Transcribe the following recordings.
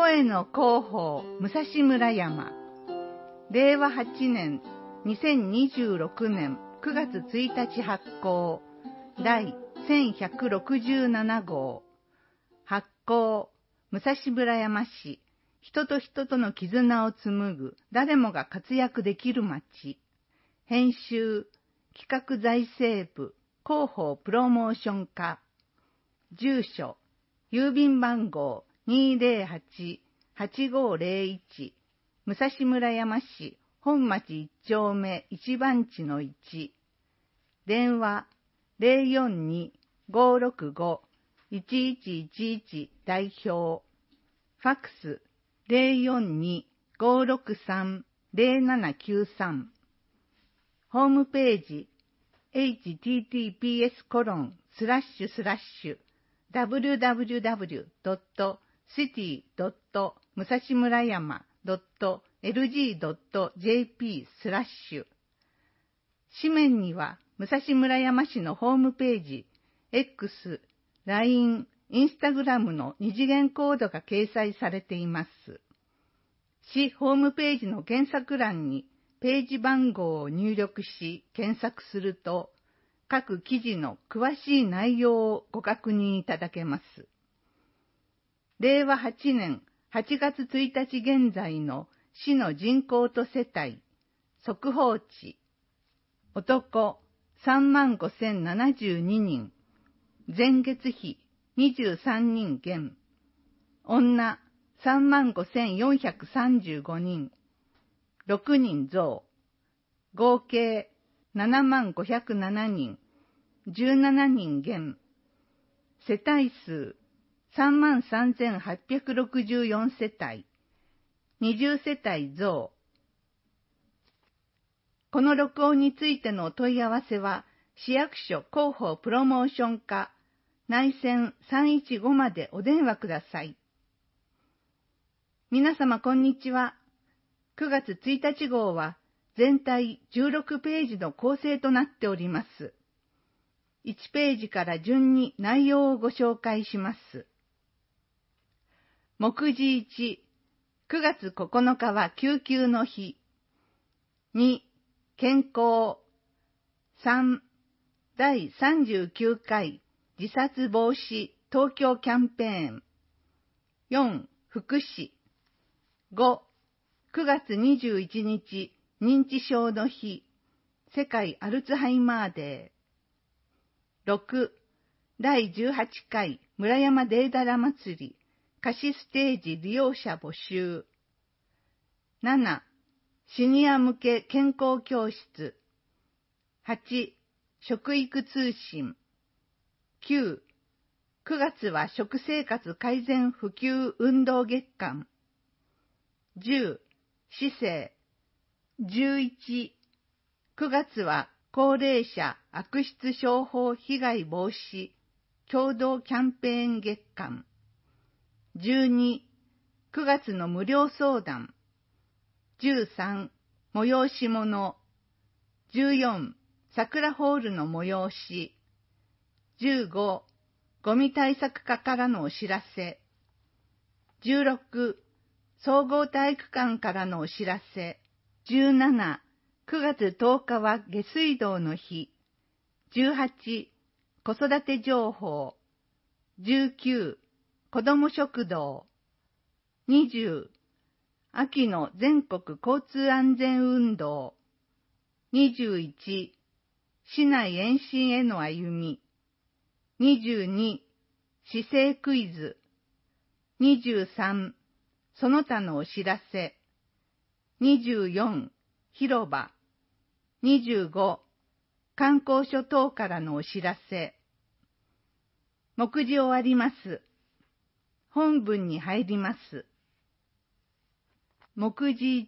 声の広報武蔵村山、令和8年2026年9月1日発行、第1167号、発行武蔵村山市、人と人との絆を紡ぐ誰もが活躍できる街、編集企画財政部広報プロモーション課、住所郵便番号208-8501、武蔵村山市本町1丁目1番地の1、電話042-565-1111代表、ファックス042-563-0793、ホームページhttps://www.city.musashimurayama.lg.jp/ 紙面には武蔵村山市のホームページ、X、LINE、Instagram の二次元コードが掲載されています。市ホームページの検索欄にページ番号を入力し検索すると、各記事の詳しい内容をご確認いただけます。令和8年8月1日現在の市の人口と世帯、速報値、男35,072人、前月比23人減、女35,435人、6人増、合計75,507人、17人減、世帯数33,864世帯、20世帯増。この録音についてのお問い合わせは、市役所広報プロモーション課内線315までお電話ください。皆様こんにちは。9月1日号は全体16ページの構成となっております。1ページから順に内容をご紹介します。目次1、9月9日は救急の日。2、健康。3、第39回自殺防止東京キャンペーン。4、福祉。5、9月21日認知症の日、世界アルツハイマーデー。6、第18回村山デーダラ祭り貸しステージ利用者募集。7、シニア向け健康教室。8、食育通信。9、9月は食生活改善普及運動月間。10、市政。11、9月は高齢者悪質商法被害防止共同キャンペーン月間。12、9月の無料相談。13、催し物。14、桜ホールの催し。15、ゴミ対策課からのお知らせ。16、総合体育館からのお知らせ。17、9月10日は下水道の日。18、子育て情報。19、子ども食堂。20、秋の全国交通安全運動。21、市内延伸への歩み。22、市政クイズ。23、その他のお知らせ。24、広場。25、観光所等からのお知らせ。目次終わります。本文に入ります。目次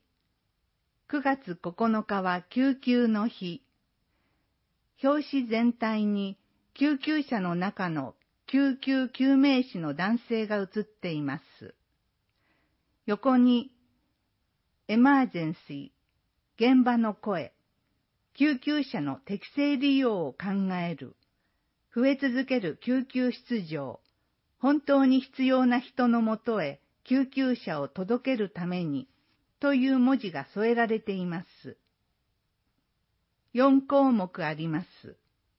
1、9月9日は救急の日。表紙全体に救急車の中の救急救命士の男性が写っています。横にエマージェンシー、現場の声、救急車の適正利用を考える、増え続ける救急出場、本当に必要な人のもとへ救急車を届けるためにという文字が添えられています。4項目あります。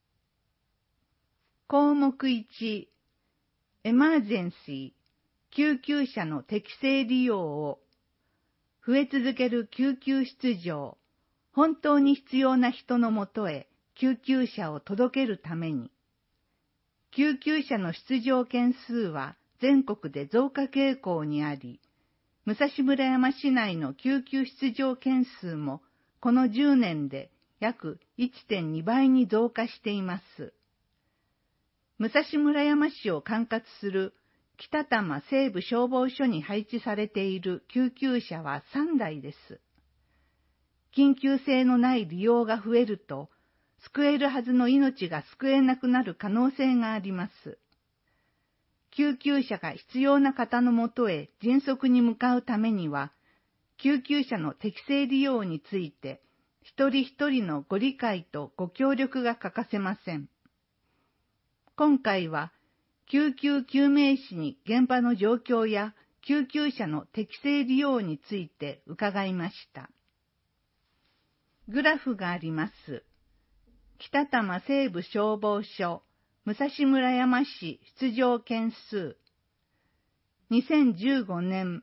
項目1、エマージェンシー、救急車の適正利用を、増え続ける救急出場、本当に必要な人のもとへ救急車を届けるために、救急車の出場件数は全国で増加傾向にあり、武蔵村山市内の救急出場件数もこの10年で約 1.2 倍に増加しています。武蔵村山市を管轄する北多摩西部消防署に配置されている救急車は3台です。緊急性のない利用が増えると、救えるはずの命が救えなくなる可能性があります。救急車が必要な方のもとへ迅速に向かうためには、救急車の適正利用について、一人一人のご理解とご協力が欠かせません。今回は、救急救命士に現場の状況や救急車の適正利用について伺いました。グラフがあります。北多摩西部消防署、武蔵村山市出場件数。2015年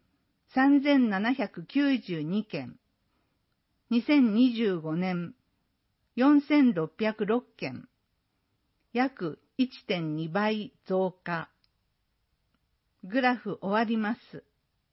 3792件。2025年4606件。約 1.2 倍増加。グラフ終わります。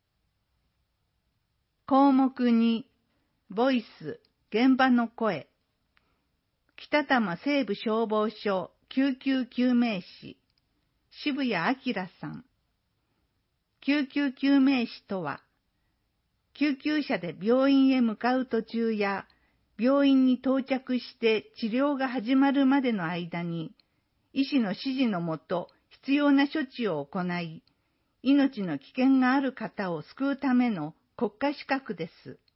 項目2、ボイス、現場の声。北多摩西部消防署救急救命士、渋谷明さん。救急救命士とは、救急車で病院へ向かう途中や、病院に到着して治療が始まるまでの間に、医師の指示のもと必要な処置を行い、命の危険がある方を救うための国家資格です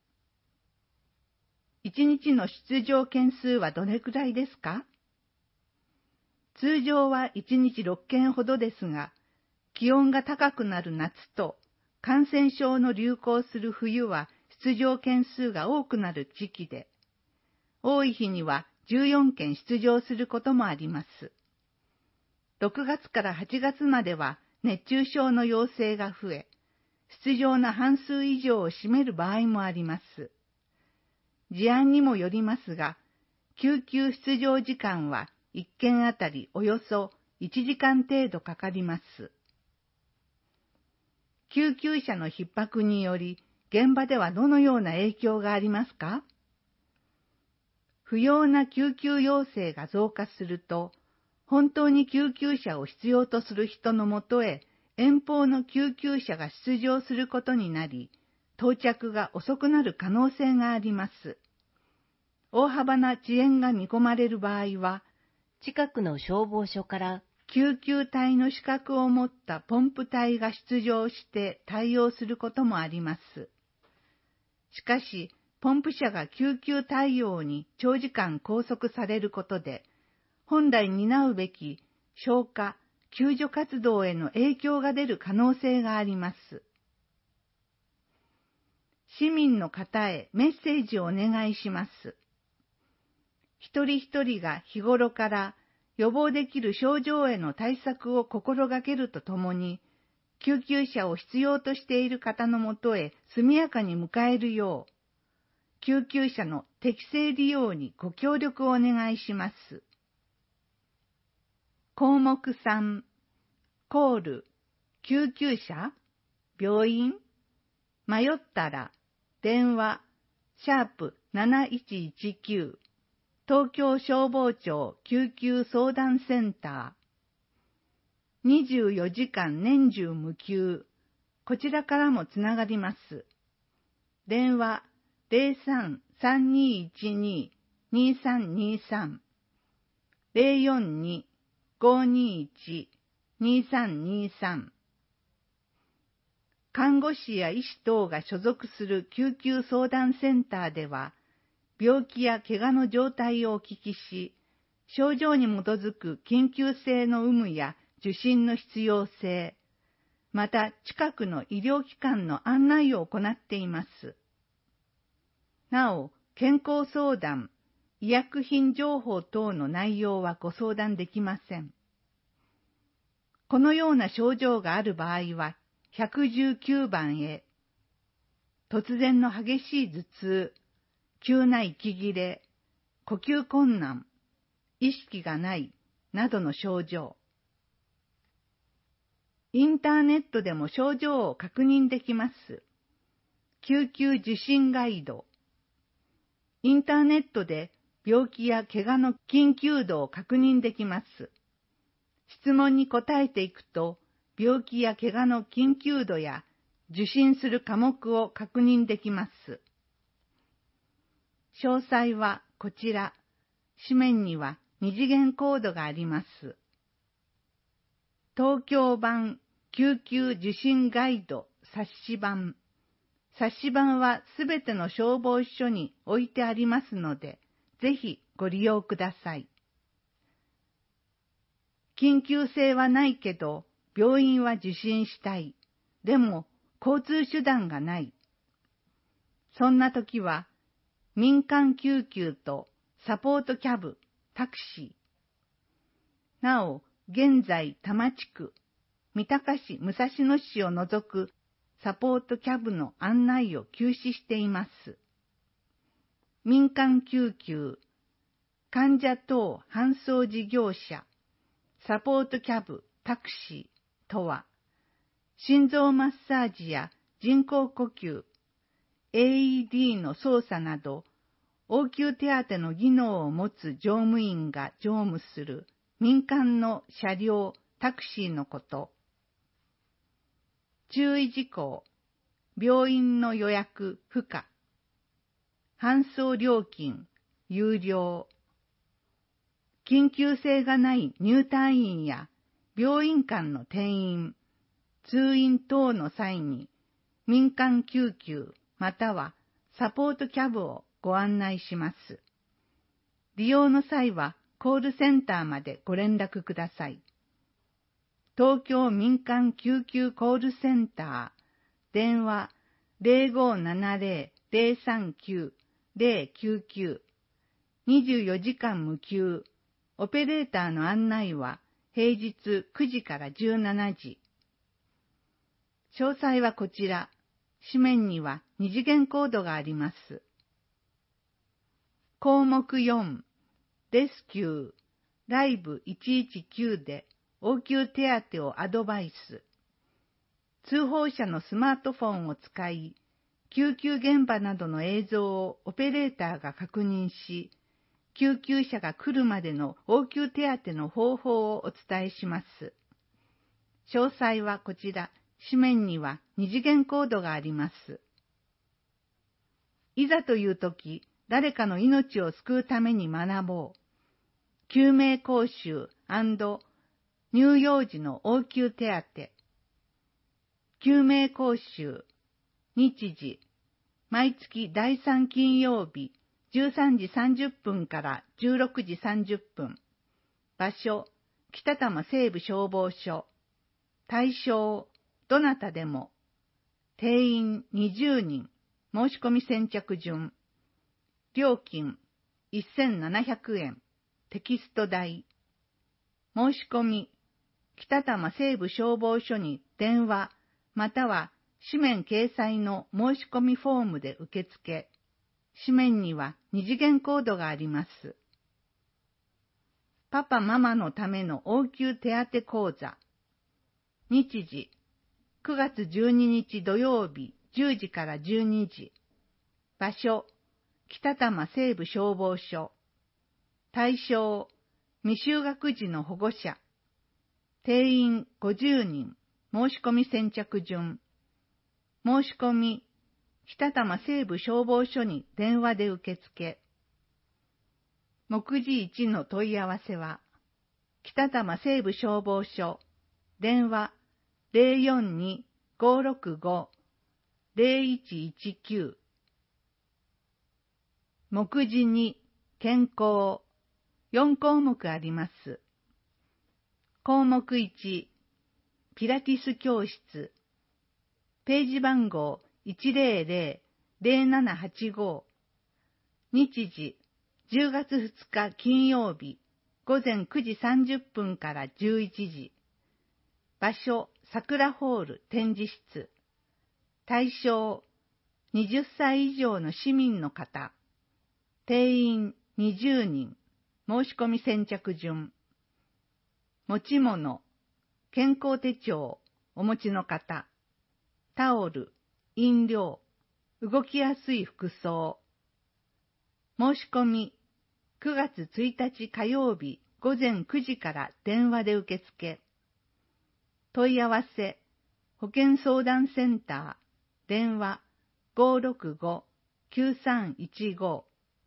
。1日の出場件数はどれくらいですか？通常は1日6件ほどですが、気温が高くなる夏と感染症の流行する冬は出場件数が多くなる時期で、多い日には14件出場することもあります。6月から8月までは熱中症の陽性が増え、出場の半数以上を占める場合もあります。事案にもよりますが、救急出場時間は1件あたりおよそ1時間程度かかります。救急車の逼迫により、現場ではどのような影響がありますか？不要な救急要請が増加すると、本当に救急車を必要とする人のもとへ遠方の救急車が出場することになり、到着が遅くなる可能性があります。大幅な遅延が見込まれる場合は、 近くの消防署から救急隊の資格を持ったポンプ隊が出場して対応することもあります。しかし、ポンプ車が救急対応に長時間拘束されることで、本来担うべき消火・救助活動への影響が出る可能性があります。市民の方へメッセージをお願いします。一人一人が日頃から予防できる症状への対策を心がけるとともに、救急車を必要としている方のもとへ速やかに迎えるよう、救急車の適正利用にご協力をお願いします。項目3、コール、救急車、病院、迷ったら、電話、#7119、東京消防庁救急相談センター、24時間年中無休、こちらからもつながります。電話、03-3212-2323、042-521-2323。看護師や医師等が所属する救急相談センターでは、病気や怪我の状態をお聞きし、症状に基づく緊急性の有無や受診の必要性、 また近くの医療機関の案内を行っています。なお、健康相談、医薬品情報等の内容はご相談できません。このような症状がある場合は、119番へ。突然の激しい頭痛、急な息切れ、呼吸困難、意識がないなどの症状。インターネットでも症状を確認できます。救急受診ガイド。インターネットで病気や怪我の緊急度を確認できます。質問に答えていくと、病気や怪我の緊急度や受診する科目を確認できます。詳細はこちら。紙面には二次元コードがあります。東京版救急受診ガイド冊子版。冊子版はすべての消防署に置いてありますので、ぜひご利用ください。緊急性はないけど、病院は受診したい。でも、交通手段がない。そんな時は、民間救急とサポートキャブ、タクシー。なお、現在多摩地区、三鷹市、武蔵野市を除くサポートキャブの案内を休止しています。民間救急、患者等搬送事業者、サポートキャブ、タクシーとは、心臓マッサージや人工呼吸、AED の操作など、応急手当の技能を持つ乗務員が乗務する民間の車両、タクシーのこと。注意事項、病院の予約不可、搬送料金有料、緊急性がない入退院や病院間の転院、通院等の際に民間救急またはサポートキャブをご案内します。利用の際はコールセンターまでご連絡ください。東京民間救急コールセンター、電話 0570-039-099、24時間無休、オペレーターの案内は平日9時から17時。詳細はこちら。紙面には二次元コードがあります。項目4、レスキュー、ライブ119で応急手当をアドバイス。通報者のスマートフォンを使い、救急現場などの映像をオペレーターが確認し、救急車が来るまでの応急手当の方法をお伝えします。詳細はこちら。紙面には二次元コードがあります。いざというとき、誰かの命を救うために学ぼう。救命講習&乳幼児の応急手当。救命講習、日時、毎月第3金曜日、13時30分から16時30分。場所、北多摩西部消防署。対象、どなたでも。定員20人。申し込み先着順。料金1700円。テキスト代。申し込み、北多摩西部消防署に電話、または紙面掲載の申し込みフォームで受付。紙面には二次元コードがあります。パパママのための応急手当講座。日時、9月12日土曜日10時から12時。場所、北多摩西部消防署。対象、未就学児の保護者。定員50人。申し込み先着順。申し込み、北多摩西部消防署に電話で受付。目次1の問い合わせは、北多摩西部消防署、電話 042-565-0119。目次2、健康。4項目あります。項目1、 ピラティス教室。ページ番号100-0785。日時、10月2日金曜日、午前9時30分から11時。場所、桜ホール展示室。対象、20歳以上の市民の方。定員20人。申し込み先着順。持ち物、健康手帳、お持ちの方。タオル、飲料、動きやすい服装。申し込み、9月1日火曜日午前9時から電話で受付。問い合わせ、保健相談センター、電話 565-9315。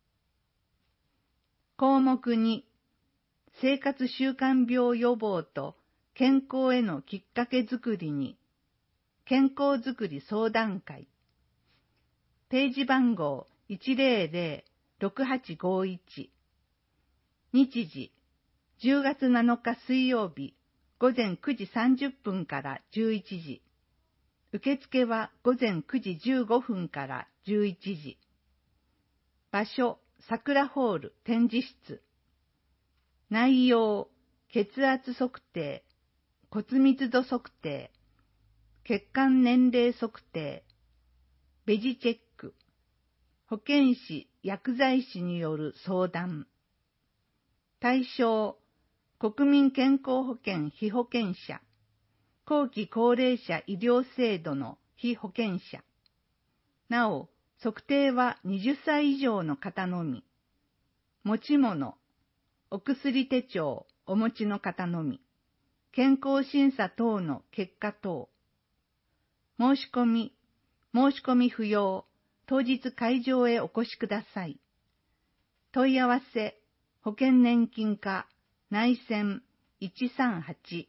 項目2、生活習慣病予防と健康へのきっかけづくりに、健康づくり相談会。ページ番号100-6851。日時、10月7日水曜日、午前9時30分から11時。受付は午前9時15分から11時。場所、桜ホール展示室。内容、血圧測定、骨密度測定、血管年齢測定、ベジチェック、保健師・薬剤師による相談。対象、国民健康保険被保険者、後期高齢者医療制度の被保険者。なお、測定は20歳以上の方のみ。持ち物、お薬手帳お持ちの方のみ。健康審査等の結果等。申し込み不要。当日会場へお越しください。問い合わせ、保険年金課、内線138。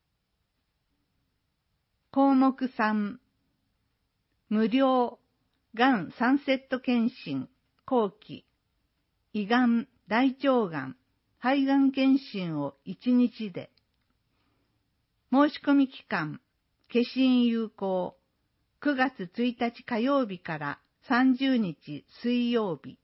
項目3、無料、がん3セット検診、後期、胃がん、大腸がん、肺がん検診を1日で。申し込み期間、消印有効、9月1日火曜日から30日水曜日。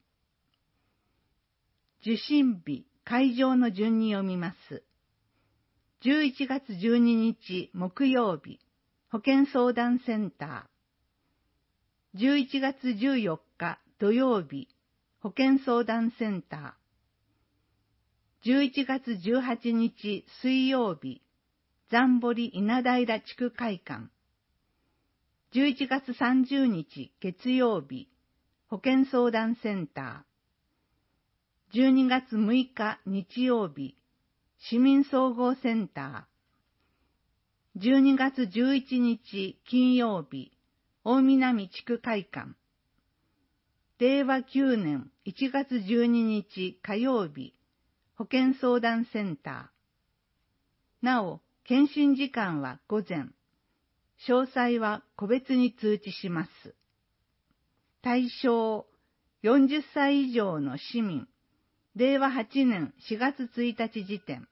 受診日、会場の順に読みます。11月12日木曜日、保健相談センター。11月14日土曜日、保健相談センター。11月18日水曜日、残堀稲平地区会館。11月30日月曜日、保健相談センター。12月6日日曜日、市民総合センター。12月11日金曜日、大南地区会館。令和9年1月12日火曜日、保健相談センター。なお、検診時間は午前。詳細は個別に通知します。対象、40歳以上の市民。令和8年4月1日時点。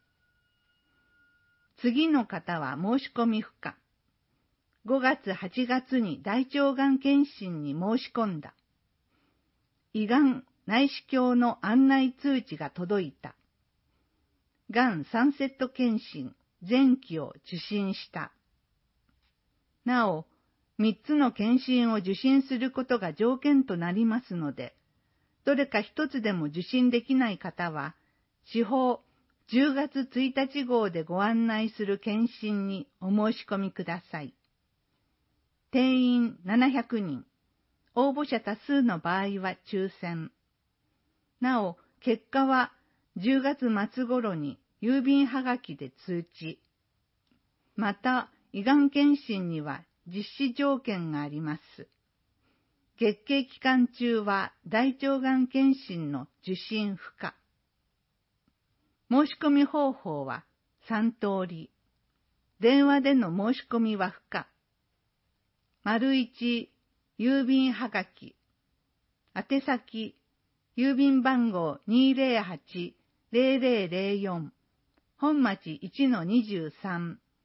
次の方は申し込み不可。5月8月に大腸がん検診に申し込んだ。胃がん内視鏡の案内通知が届いた。がん3セット検診前期を受診した。なお、3つの検診を受診することが条件となりますので、どれか一つでも受診できない方は、司法10月1日号でご案内する検診にお申し込みください。定員700人、応募者多数の場合は抽選。なお、結果は10月末頃に郵便はがきで通知。また、胃がん検診には実施条件があります。月経期間中は大腸がん検診の受診不可。申し込み方法は3通り。電話での申し込みは不可。1、郵便はがき。宛先、郵便番号208-0004、本町 1-23、保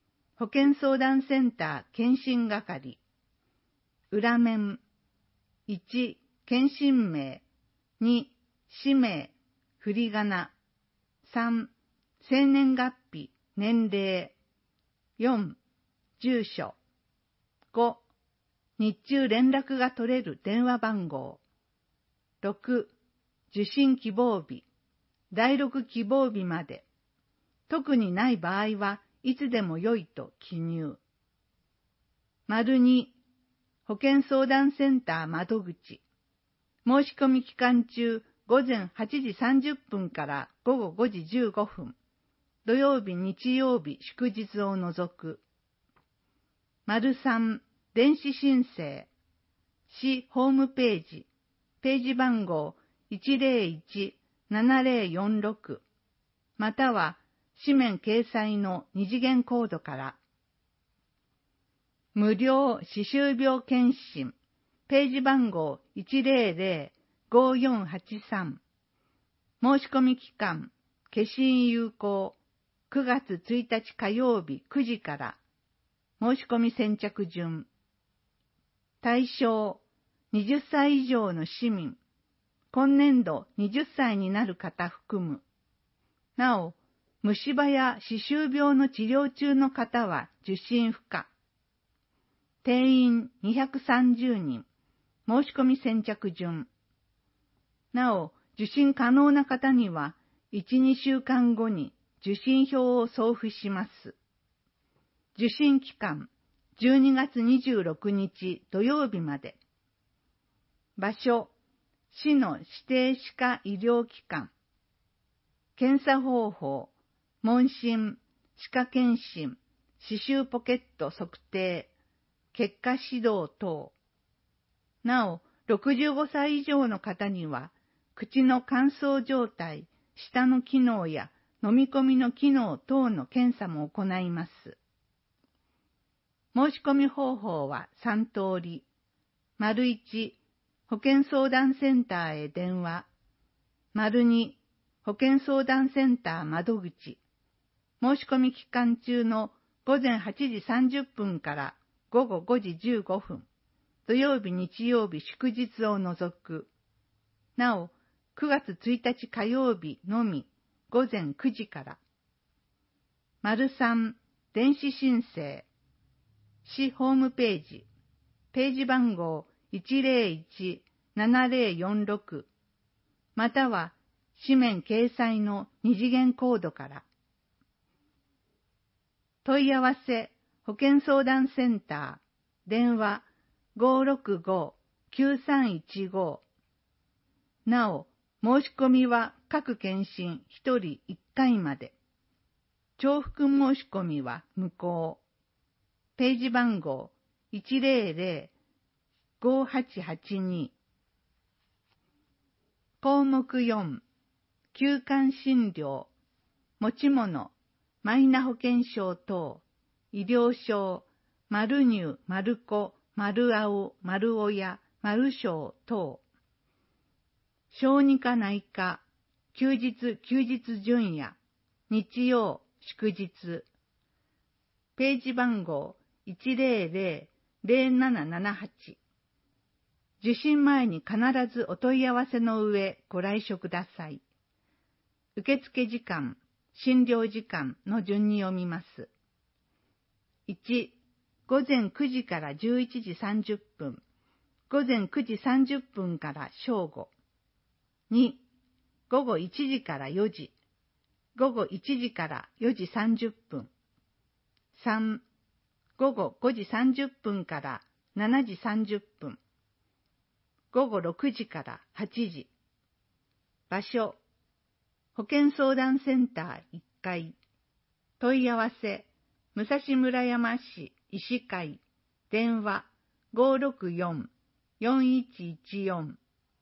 保健相談センター検診係。裏面。1、検診名。2、氏名、振り仮名。3、生年月日、年齢。4、住所。5、日中連絡が取れる電話番号。6、受診希望日。第6希望日まで。特にない場合はいつでも良いと記入。2、保健相談センター窓口。申し込み期間中、午前8時30分から午後5時15分。土曜日、日曜日、祝日を除く。3、電子申請。市ホームページ。ページ番号 101-7046。または、紙面掲載の二次元コードから。無料歯周病検診。ページ番号 100-5483。申し込み期間、消印有効。9月1日火曜日9時から。申し込み先着順。対象、20歳以上の市民。今年度20歳になる方含む。なお、虫歯や歯周病の治療中の方は受診不可。定員230人。申し込み先着順。なお、受診可能な方には、1、2週間後に受診票を送付します。受診期間、12月26日土曜日まで。場所、市の指定歯科医療機関。検査方法、問診、歯科検診、歯周ポケット測定、結果指導等。なお、65歳以上の方には、口の乾燥状態、舌の機能や飲み込みの機能等の検査も行います。申し込み方法は3通り。1、保健相談センターへ電話。2、保健相談センター窓口。申し込み期間中の午前8時30分から午後5時15分。土曜日、日曜日、祝日を除く。なお、9月1日火曜日のみ、午前9時から。3、電子申請。市ホームページ。ページ番号 101-7046。または、紙面掲載の二次元コードから。問い合わせ、保健相談センター。電話 565-9315。なお、申し込みは各検診1人1回まで。重複申し込みは無効。ページ番号 100-5882。項目4、休館診療、持ち物、マイナ保険証等、医療証、丸乳、丸子、丸青、丸親、丸小等。小児科内科、休日準夜、日曜、祝日。ページ番号 100-0778。受診前に必ずお問い合わせの上ご来所ください。受付時間、診療時間の順に読みます。1、午前9時から11時30分、午前9時30分から正午。2、午後1時から4時、午後1時から4時30分。3、午後5時30分から7時30分。午後6時から8時。場所、保健相談センター1階。問い合わせ、武蔵村山市医師会。電話 564-4114。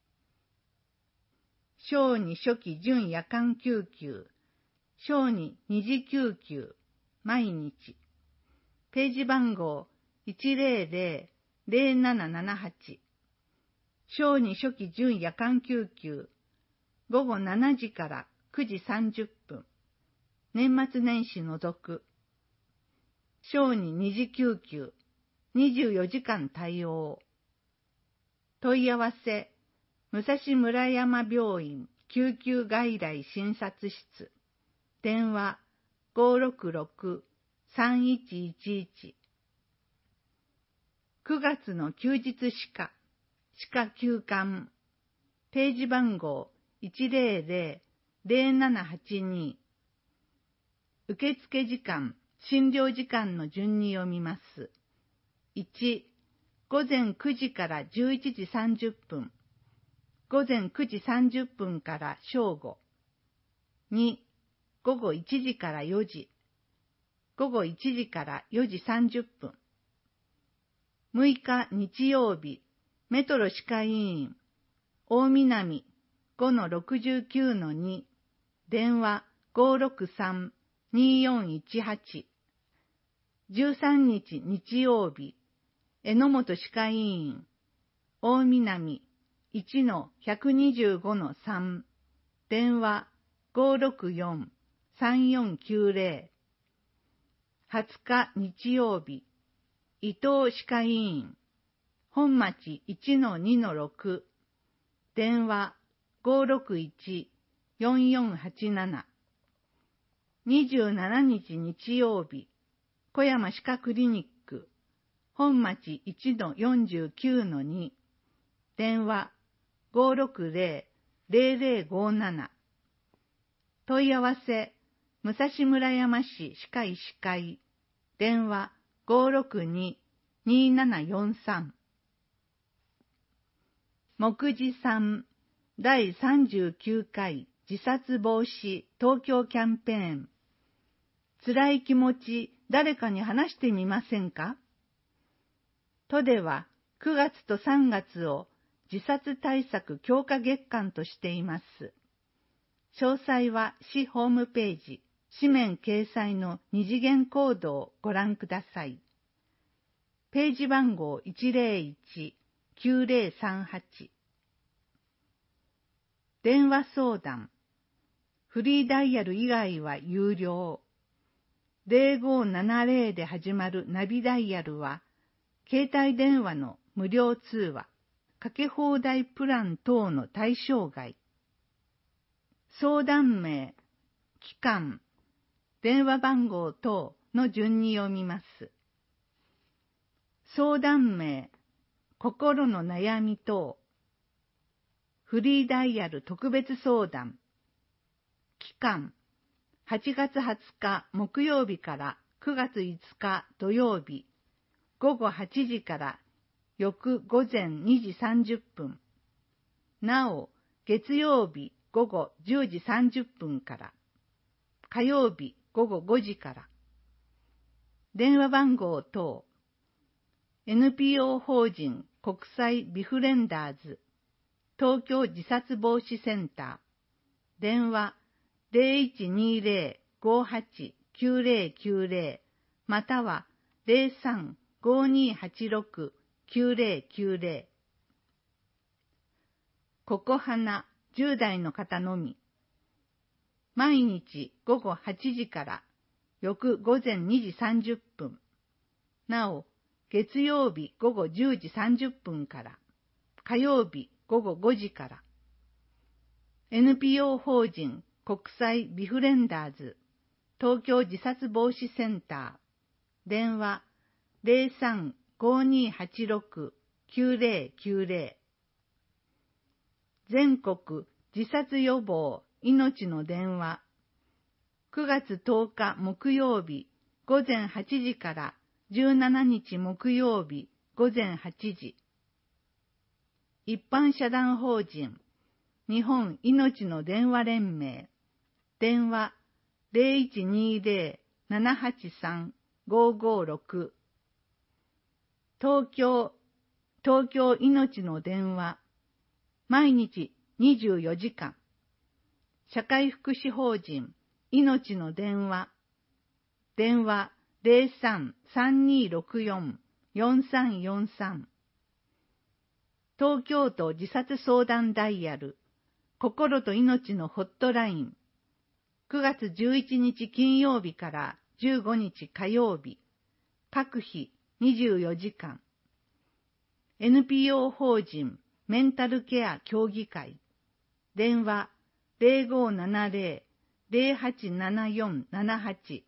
小児初期準夜間救急。小児二次救急。毎日。ページ番号 100-0778。小児初期準夜間救急。午後7時から9時30分。年末年始除く。 小児2次救急、24時間対応。問い合わせ、武蔵村山病院救急外来診察室。電話、566-3111。9月の休日歯科休館。ページ番号100-0782。受付時間、診療時間の順に読みます。1、午前9時から11時30分。午前9時30分から正午。2、午後1時から4時。午後1時から4時30分。6日日曜日、メトロ歯科医院、大南 5-69-2、電話563-2418。13日日曜日、榎本歯科医院、大南 1-125-3、電話564-3490。20日日曜日、伊東歯科医院、本町 1-2-6、電話561-4487。27日日曜日、小山歯科クリニック、本町 1-49-2、電話560-0057。問い合わせ、武蔵村山市歯科医師会、電話562-2743。目次3、第39回自殺防止東京キャンペーン。辛い気持ち、誰かに話してみませんか？都では9月と3月を自殺対策強化月間としています。詳細は市ホームページ、紙面掲載の二次元コードをご覧ください。ページ番号101-9038。電話相談。フリーダイヤル以外は有料。0570で始まるナビダイヤルは、携帯電話の無料通話、かけ放題プラン等の対象外。相談名、期間、電話番号等の順に読みます。相談名、心の悩み等。フリーダイヤル特別相談。期間、8月20日木曜日から9月5日土曜日、午後8時から翌午前2時30分。なお、月曜日午後10時30分から、火曜日午後5時から。電話番号等、NPO 法人国際ビフレンダーズ、東京自殺防止センター、電話0120-58-9090または03-5286-9090。ここはな10代の方のみ。毎日午後8時から翌午前2時30分。なお、月曜日午後10時30分から、火曜日午後5時から。NPO 法人国際ビフレンダーズ東京自殺防止センター、電話03-5286-9090。全国自殺予防命の電話。9月10日木曜日午前8時から17日木曜日午前8時。一般社団法人日本命の電話連盟。電話0120-783-556。東京命の電話。毎日24時間。社会福祉法人命の電話。電話03-3264-4343。東京都自殺相談ダイヤル。心と命のホットライン。9月11日金曜日から15日火曜日。 各日24時間。NPO 法人メンタルケア協議会。電話0570-087478。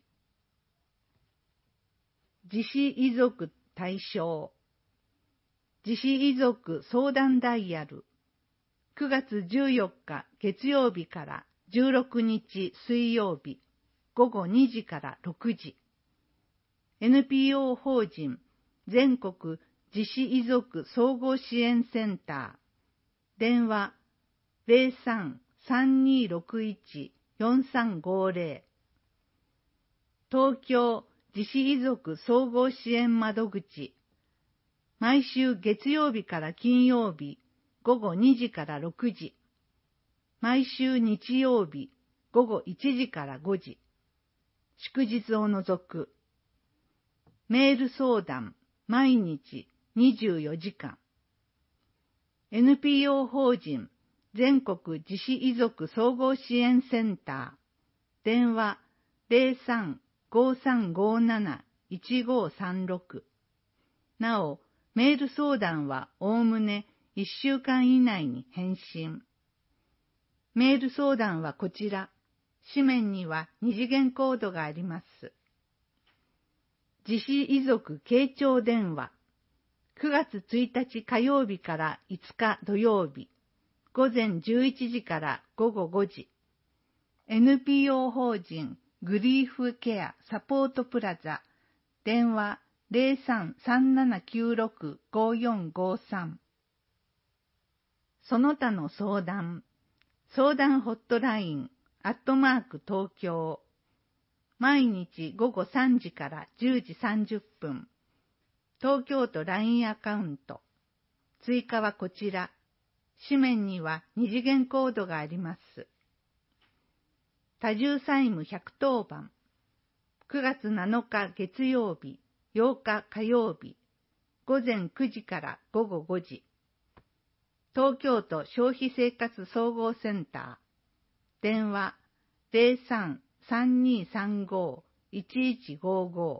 自死遺族対象。自死遺族相談ダイヤル。9月14日月曜日から16日水曜日午後2時から6時。NPO 法人全国自死遺族総合支援センター。電話03-3261-4350。東京自死遺族総合支援窓口。毎週月曜日から金曜日午後2時から6時。毎週日曜日午後1時から5時。祝日を除く。メール相談毎日24時間。NPO 法人全国自死遺族総合支援センター。電話03-5357-1536。なお、メール相談はおおむね1週間以内に返信。メール相談はこちら。紙面には二次元コードがあります。自死遺族傾聴電話。9月1日火曜日から5日土曜日。午前11時から午後5時。NPO 法人グリーフケアサポートプラザ。電話03-3796-5453。その他の相談。相談ホットライン東京。毎日午後3時から10時30分。東京都 LINE アカウント。追加はこちら。紙面には二次元コードがあります。多重債務110番。9月7日月曜日、8日火曜日、午前9時から午後5時。東京都消費生活総合センター。電話03-3235-1155。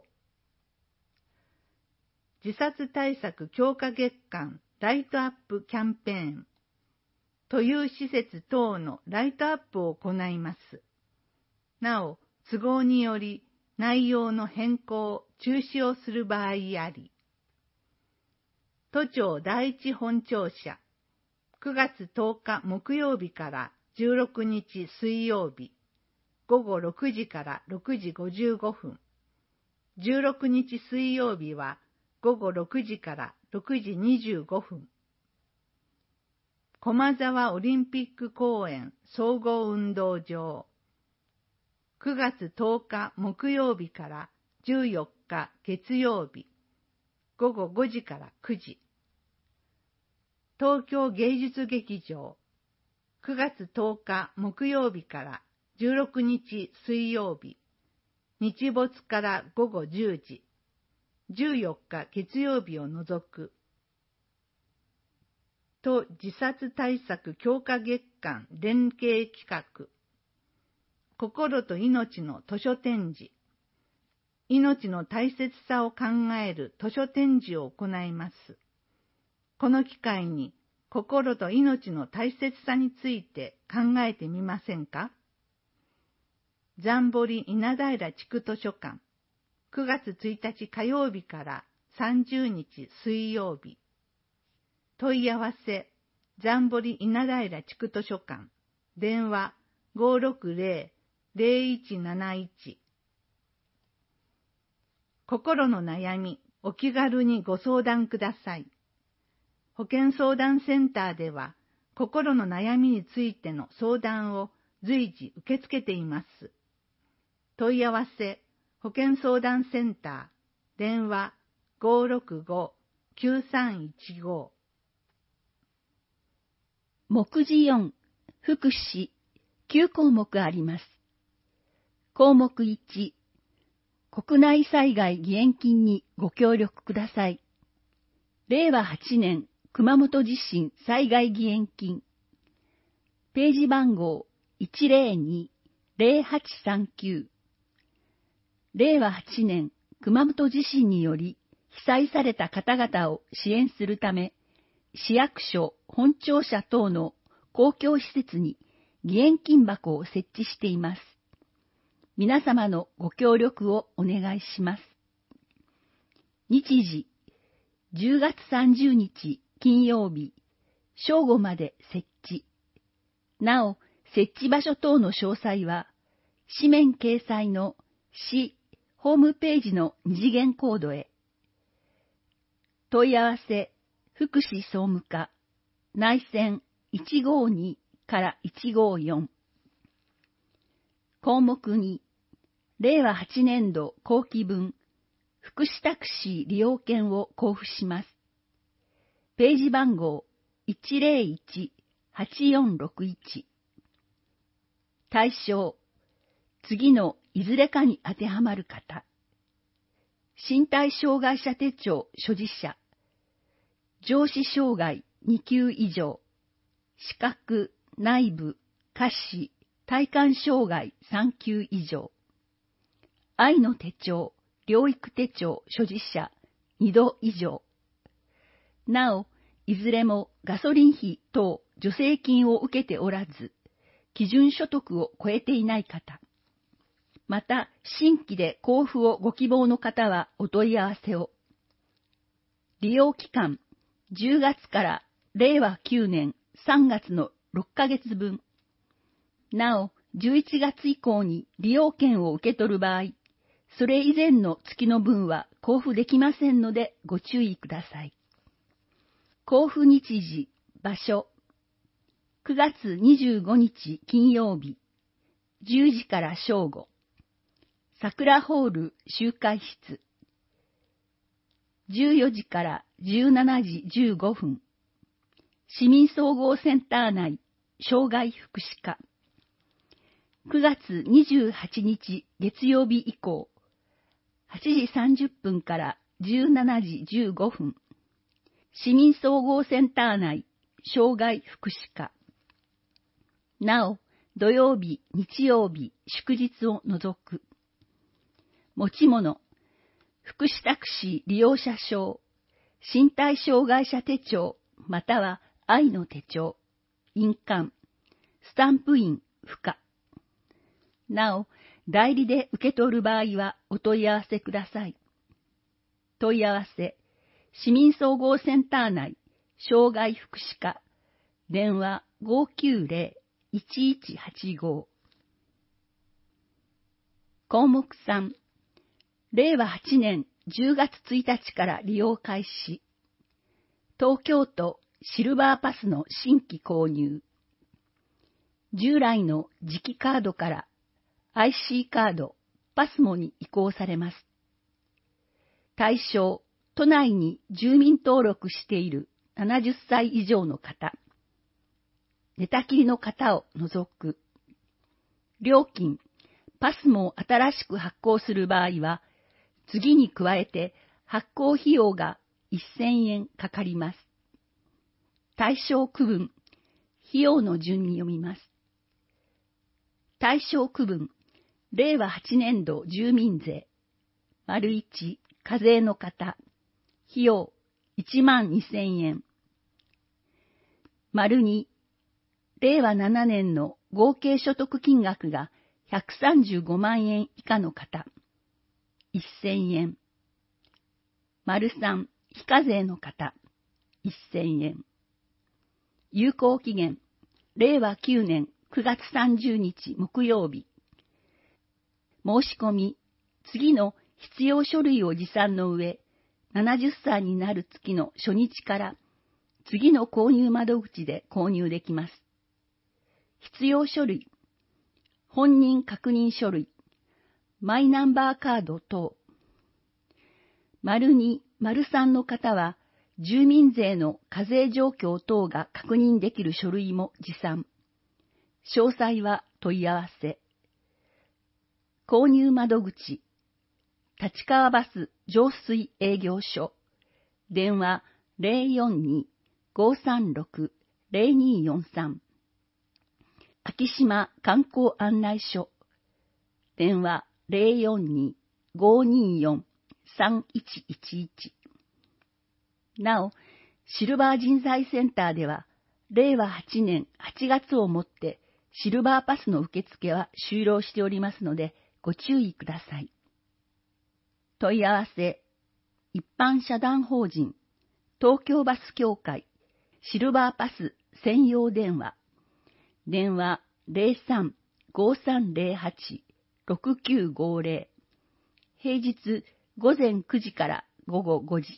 自殺対策強化月間ライトアップキャンペーン。という施設等のライトアップを行います。なお、都合により内容の変更、中止をする場合あり。都庁第一本庁舎。9月10日木曜日から16日水曜日、午後6時から6時55分。16日水曜日は午後6時から6時25分。駒沢オリンピック公園総合運動場。9月10日木曜日から14日月曜日、午後5時から9時。東京芸術劇場。9月10日木曜日から16日水曜日、日没から午後10時。14日月曜日を除く。都自殺対策強化月間連携企画。心と命の図書展示。命の大切さを考える図書展示を行います。この機会に心と命の大切さについて考えてみませんか？ジャンボリ稲平地区図書館。9月1日火曜日から30日水曜日。問い合わせ、ジャンボリ稲平地区図書館。電話560-0171。心の悩み、お気軽にご相談ください。保健相談センターでは、心の悩みについての相談を随時受け付けています。問い合わせ、保健相談センター、電話565-9315。 目次4、福祉、9項目あります。項目1、国内災害義援金にご協力ください。令和8年熊本地震災害義援金。ページ番号102-0839。令和8年熊本地震により被災された方々を支援するため、市役所、本庁舎等の公共施設に義援金箱を設置しています。皆様のご協力をお願いします。日時、10月30日金曜日、正午まで設置。なお、設置場所等の詳細は、紙面掲載の市ホームページの二次元コードへ。問い合わせ、福祉総務課、内線152から154。項目2、令和8年度後期分、福祉タクシー利用券を交付します。ページ番号101-8461。対象、次のいずれかに当てはまる方。身体障害者手帳所持者。上肢障害2級以上。視覚、内部、下肢、体幹障害3級以上。愛の手帳、療育手帳所持者2度以上。なお、いずれもガソリン費等助成金を受けておらず、基準所得を超えていない方。また、新規で交付をご希望の方はお問い合わせを。利用期間、10月から令和9年3月の6ヶ月分。なお、11月以降に利用券を受け取る場合、それ以前の月の分は交付できませんのでご注意ください。交付日時、場所。9月25日金曜日、10時から正午。桜ホール集会室。14時から17時15分。市民総合センター内、障害福祉課。9月28日月曜日以降、8時30分から17時15分。市民総合センター内、障害福祉課。なお、土曜日、日曜日、祝日を除く。持ち物、福祉タクシー利用者証、身体障害者手帳、または愛の手帳、印鑑、スタンプ印、不可。なお、代理で受け取る場合はお問い合わせください。問い合わせ、市民総合センター内、障害福祉課、電話590-1185。項目3、令和8年10月1日から利用開始。東京都シルバーパスの新規購入。従来の磁気カードから IC カード、パスモに移行されます。対象、都内に住民登録している70歳以上の方。寝たきりの方を除く。料金、パスモを新しく発行する場合は、次に加えて発行費用が1000円かかります。対象区分、費用の順に読みます。対象区分、令和8年度住民税。1、課税の方。費用、12000円。2、令和7年の合計所得金額が135万円以下の方。1000円。3、非課税の方。1000円。有効期限、令和9年9月30日木曜日。申し込み、次の必要書類を持参の上、70歳になる月の初日から次の購入窓口で購入できます。必要書類、本人確認書類、マイナンバーカード等。2、3の方は、住民税の課税状況等が確認できる書類も持参。詳細は問い合わせ。購入窓口、立川バス上水営業所。電話042-536-0243。昭島観光案内所。電話042-524-3243。 3111。なお、シルバー人材センターでは、令和8年8月をもってシルバーパスの受付は終了しておりますので、ご注意ください。問い合わせ、一般社団法人、東京バス協会、シルバーパス専用電話、電話03-5308-6950、平日午前9時から午後5時。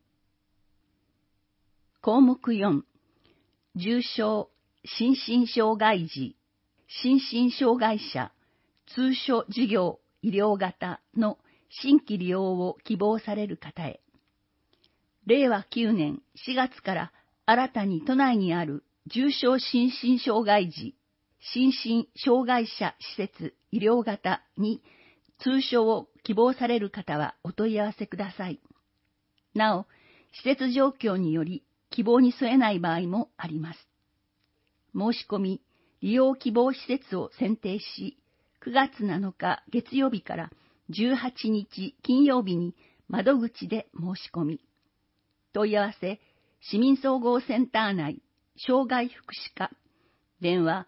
項目4、重症、心身障害児、心身障害者、通所事業医療型の新規利用を希望される方へ。令和9年4月から新たに都内にある重症心身障害児、心身障害者施設医療型に通所を希望される方はお問い合わせください。なお、施設状況により希望に添えない場合もあります。申し込み、利用希望施設を選定し、9月7日月曜日から18日金曜日に窓口で申し込み。問い合わせ、市民総合センター内、障害福祉課、電話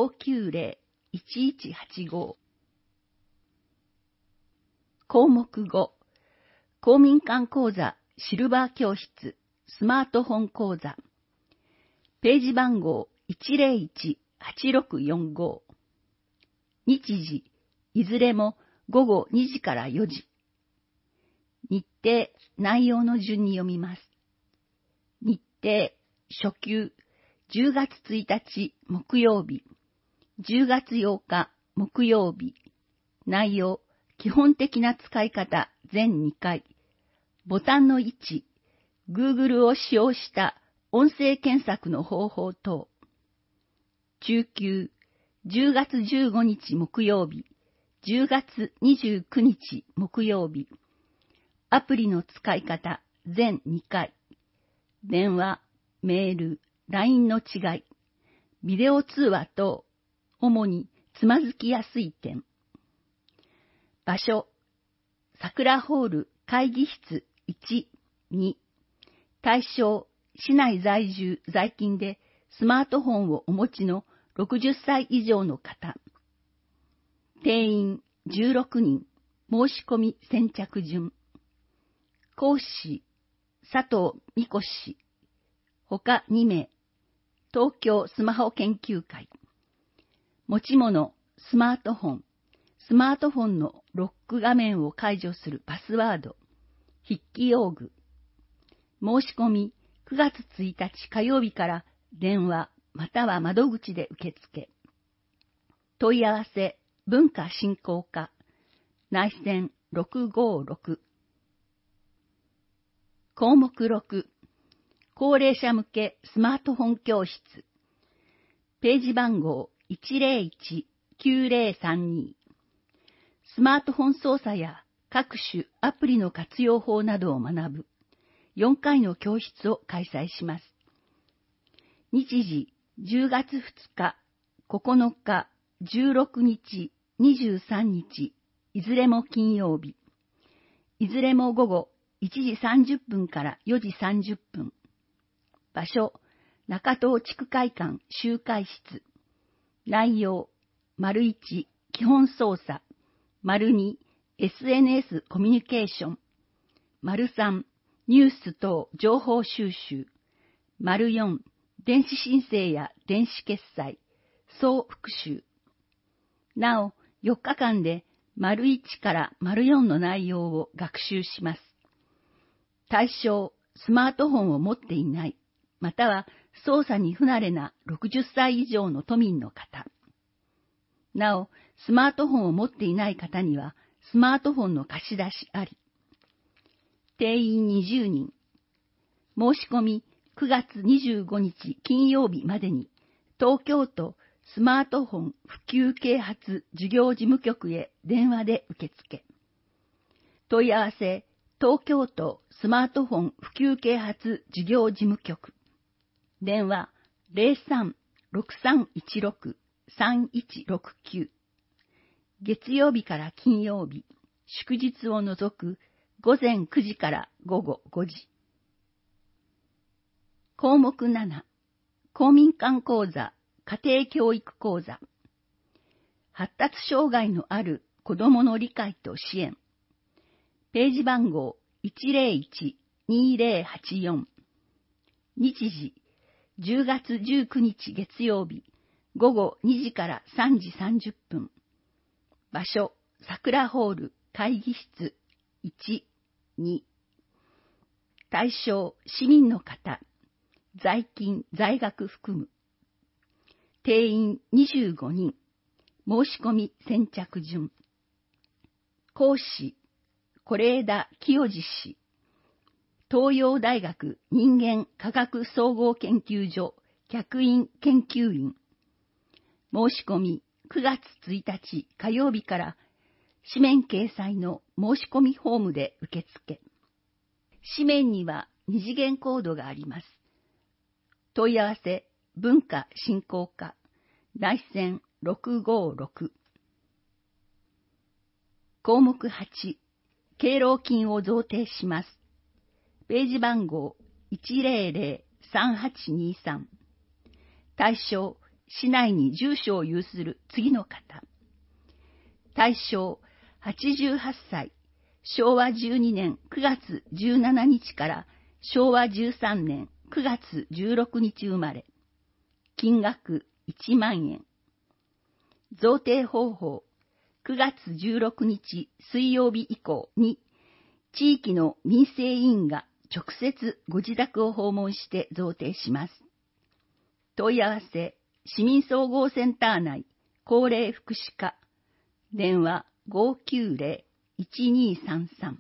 590-1185。項目5、公民館講座シルバー教室スマートフォン講座。ページ番号101-8645。日時、いずれも午後2時から4時。日程、内容の順に読みます。日程、初級、10月1日木曜日、10月8日木曜日。内容、基本的な使い方全2回。ボタンの位置、Google を使用した音声検索の方法等。中級、10月15日木曜日、10月29日木曜日。アプリの使い方全2回。電話、メール、LINE の違い。ビデオ通話等、主につまずきやすい点。場所、桜ホール会議室1、2。対象、市内在住在勤でスマートフォンをお持ちの60歳以上の方。定員16人、申し込み先着順。講師、佐藤美子氏。他2名。東京スマホ研究会。持ち物、スマートフォン。スマートフォンのロック画面を解除するパスワード。筆記用具。申し込み、9月1日火曜日から電話または窓口で受付。問い合わせ、文化振興課。内線656。項目6、高齢者向けスマートフォン教室。ページ番号101-9032。スマートフォン操作や各種アプリの活用法などを学ぶ4回の教室を開催します。日時、10月2日、9日、16日、23日、いずれも金曜日。いずれも午後1時30分から4時30分。場所、中東地区会館集会室。内容、1、基本操作。2、SNS コミュニケーション。3、ニュース等情報収集。4、電子申請や電子決済、総復習。なお、4日間で1から4の内容を学習します。対象、スマートフォンを持っていない、または操作に不慣れな60歳以上の都民の方。なお、スマートフォンを持っていない方には、スマートフォンの貸し出しあり。定員20人。申し込み、9月25日金曜日までに、東京都スマートフォン普及啓発事業事務局へ電話で受付。問い合わせ、東京都スマートフォン普及啓発事業事務局。電話03-6316-3169。月曜日から金曜日、祝日を除く午前9時から午後5時。項目7、公民館講座、家庭教育講座。発達障害のある子どもの理解と支援。ページ番号101-2084。日時、10月19日月曜日、午後2時から3時30分。場所、桜ホール会議室1、2。対象、市民の方。在勤、在学含む。定員25人。申し込み先着順。講師、是枝清治氏。東洋大学人間科学総合研究所客員研究員。申し込み9月1日火曜日から紙面掲載の申し込みフォームで受付。紙面には二次元コードがあります。問い合わせ文化振興課内線656。項目8、敬老金を贈呈します。ページ番号100-3823。対象、市内に住所を有する次の方。対象、88歳、昭和12年9月17日から昭和13年9月16日生まれ。金額1万円。贈呈方法、9月16日水曜日以降に、地域の民生委員が直接ご自宅を訪問して贈呈します。問い合わせ、市民総合センター内、高齢福祉課、電話590-1233。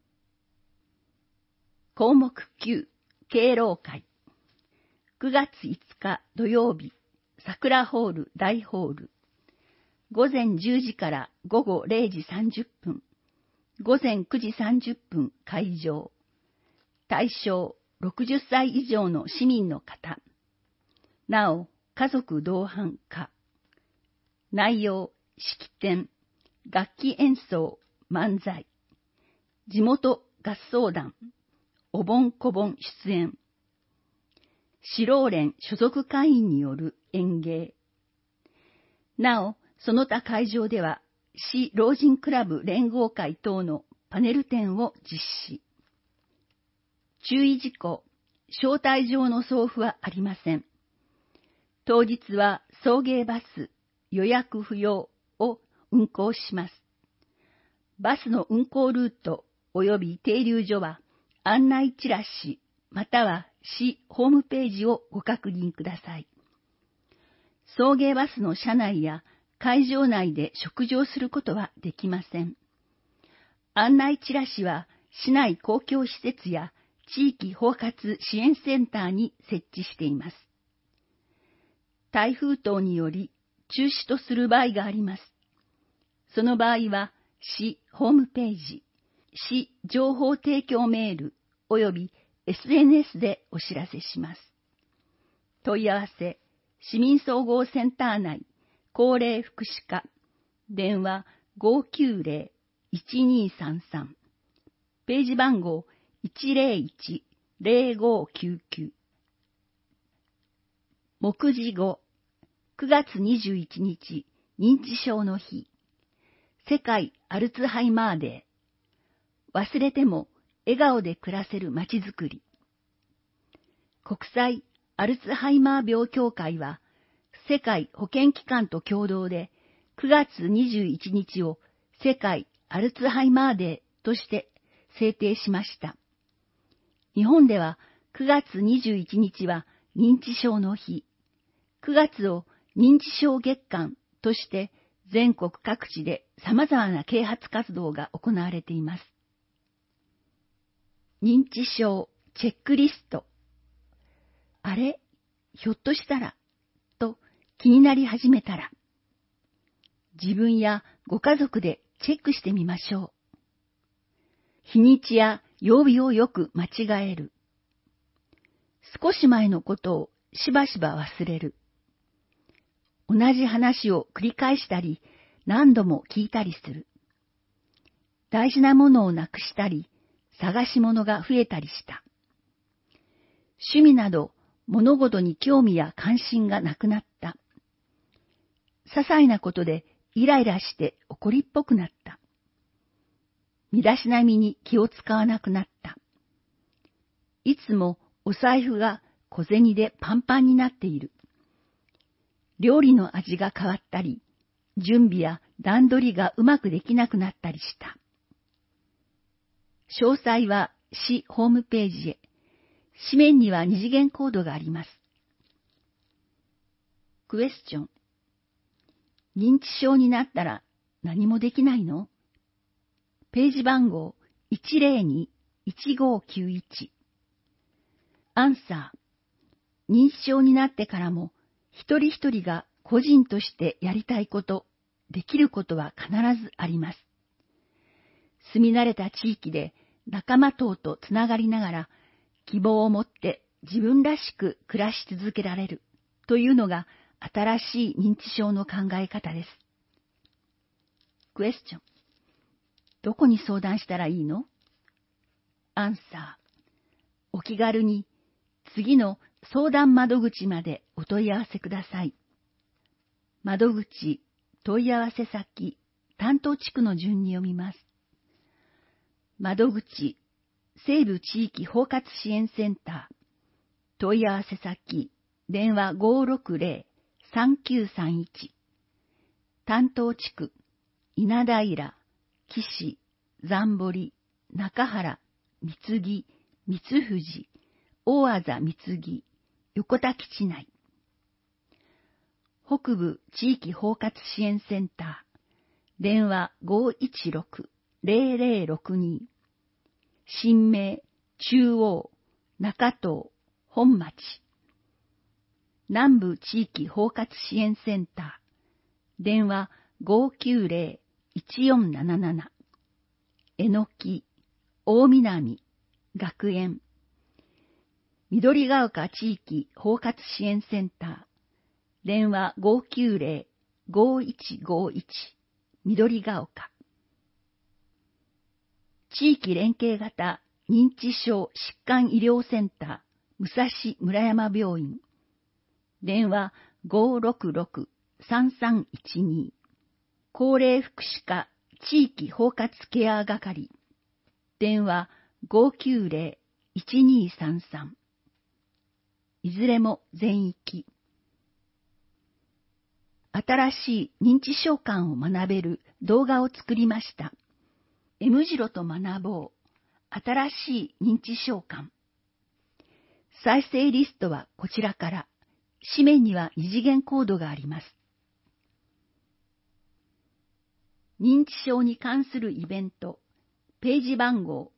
項目9、敬老会。9月5日土曜日、桜ホール大ホール。午前10時から午後0時30分。午前9時30分会場。対象、60歳以上の市民の方。なお、家族同伴可。内容、式典、楽器演奏、漫才。地元合奏団、お盆小盆出演。市老連所属会員による演芸。なお、その他会場では、市老人クラブ連合会等のパネル展を実施。注意事項、招待状の送付はありません。当日は送迎バス、予約不要を運行します。バスの運行ルート及び停留所は案内チラシまたは市ホームページをご確認ください。送迎バスの車内や会場内で食事をすることはできません。案内チラシは市内公共施設や地域包括支援センターに設置しています。台風等により中止とする場合があります。その場合は市ホームページ、市情報提供メール及び SNS でお知らせします。問い合わせ、市民総合センター内、高齢福祉課、電話590-1233、ページ番号101-0599。目次後、9月21日、認知症の日、世界アルツハイマーデー、忘れても笑顔で暮らせるまちづくり。国際アルツハイマー病協会は、世界保健機関と共同で9月21日を世界アルツハイマーデーとして制定しました。日本では9月21日は認知症の日、9月を認知症月間として全国各地で様々な啓発活動が行われています。認知症チェックリスト。あれ、ひょっとしたら、と気になり始めたら、自分やご家族でチェックしてみましょう。日にちや曜日をよく間違える。少し前のことをしばしば忘れる。同じ話を繰り返したり、何度も聞いたりする。大事なものをなくしたり、 探し物が増えたりした。趣味など物事に興味や関心がなくなった。些細なことでイライラして怒りっぽくなった。身だしなみに気を使わなくなった。いつもお財布が小銭でパンパンになっている。料理の味が変わったり、準備や段取りがうまくできなくなったりした。詳細は市ホームページへ。紙面には二次元コードがあります。クエスチョン。認知症になったら何もできないの？ページ番号 102-1591。アンサー。認知症になってからも一人一人が個人としてやりたいこと、できることは必ずあります。住み慣れた地域で仲間等とつながりながら希望を持って自分らしく暮らし続けられるというのが新しい認知症の考え方です。クエスチョン。どこに相談したらいいの？アンサー。お気軽に次の相談窓口までお問い合わせください。窓口、問い合わせ先、担当地区の順に読みます。窓口、西部地域包括支援センター。問い合わせ先、電話 560-3931。担当地区、稲平、岸、残堀、中原、三木、三藤、大字三木、横田基地内。北部地域包括支援センター。電話 516-0062。新名、中央、中東、本町。南部地域包括支援センター。電話 590-1477。えのき、大南、学園。緑が丘地域包括支援センター。電話 590-5151。緑が丘。地域連携型認知症疾患医療センター、武蔵村山病院。電話 566-3312。高齢福祉課地域包括ケア係。電話 590-1233。いずれも全域。新しい認知症観を学べる動画を作りました。M次郎と学ぼう。新しい認知症観。再生リストはこちらから。紙面には二次元コードがあります。認知症に関するイベント。ページ番号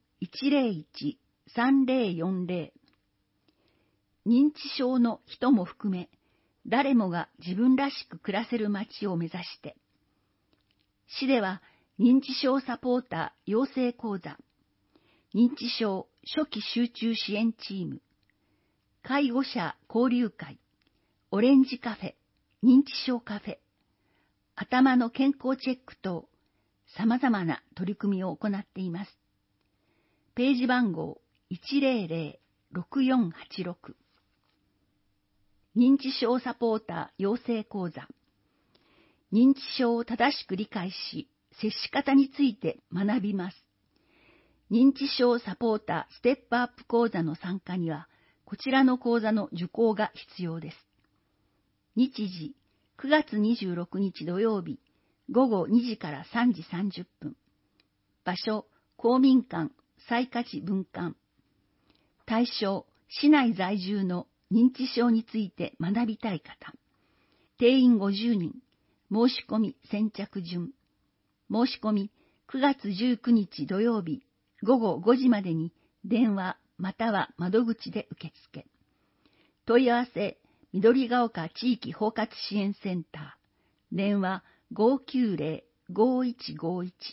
101-3040。認知症の人も含め、誰もが自分らしく暮らせる街を目指して。市では、認知症サポーター養成講座、認知症初期集中支援チーム、介護者交流会、オレンジカフェ、認知症カフェ、頭の健康チェック等、様々な取り組みを行っています。ページ番号 100-6486。認知症サポーター養成講座。認知症を正しく理解し、接し方について学びます。認知症サポーターステップアップ講座の参加には、こちらの講座の受講が必要です。日時、9月26日土曜日、午後2時から3時30分。場所、公民館、西価分館。対象、市内在住の認知症について学びたい方。定員50人。申し込み先着順。申し込み9月19日土曜日午後5時までに電話または窓口で受付。問い合わせ緑が丘地域包括支援センター。電話 590-5151。知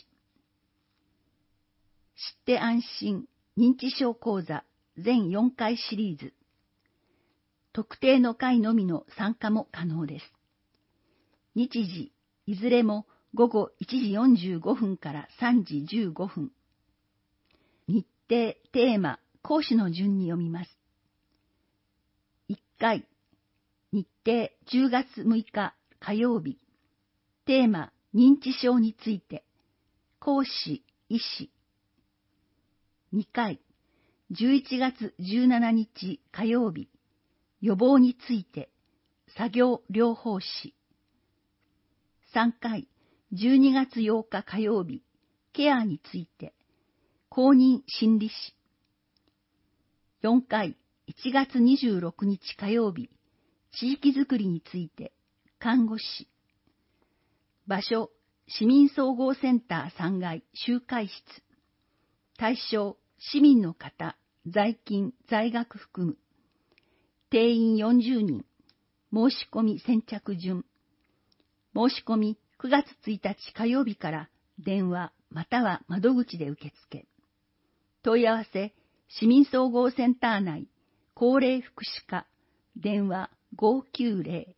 って安心認知症講座全4回シリーズ。特定の回のみの参加も可能です。日時、いずれも午後1時45分から3時15分。日程、テーマ、講師の順に読みます。1回、日程10月6日火曜日。テーマ、認知症について。講師、医師。2回、11月17日火曜日。予防について。作業療法士。3回、12月8日火曜日。ケアについて。公認心理師。4回、1月26日火曜日。地域づくりについて。看護師。場所、市民総合センター3階集会室。対象、市民の方、在勤、在学含む。定員40人。申し込み先着順。申し込み9月1日火曜日から電話または窓口で受付。問い合わせ、市民総合センター内、高齢福祉課、電話590-1233。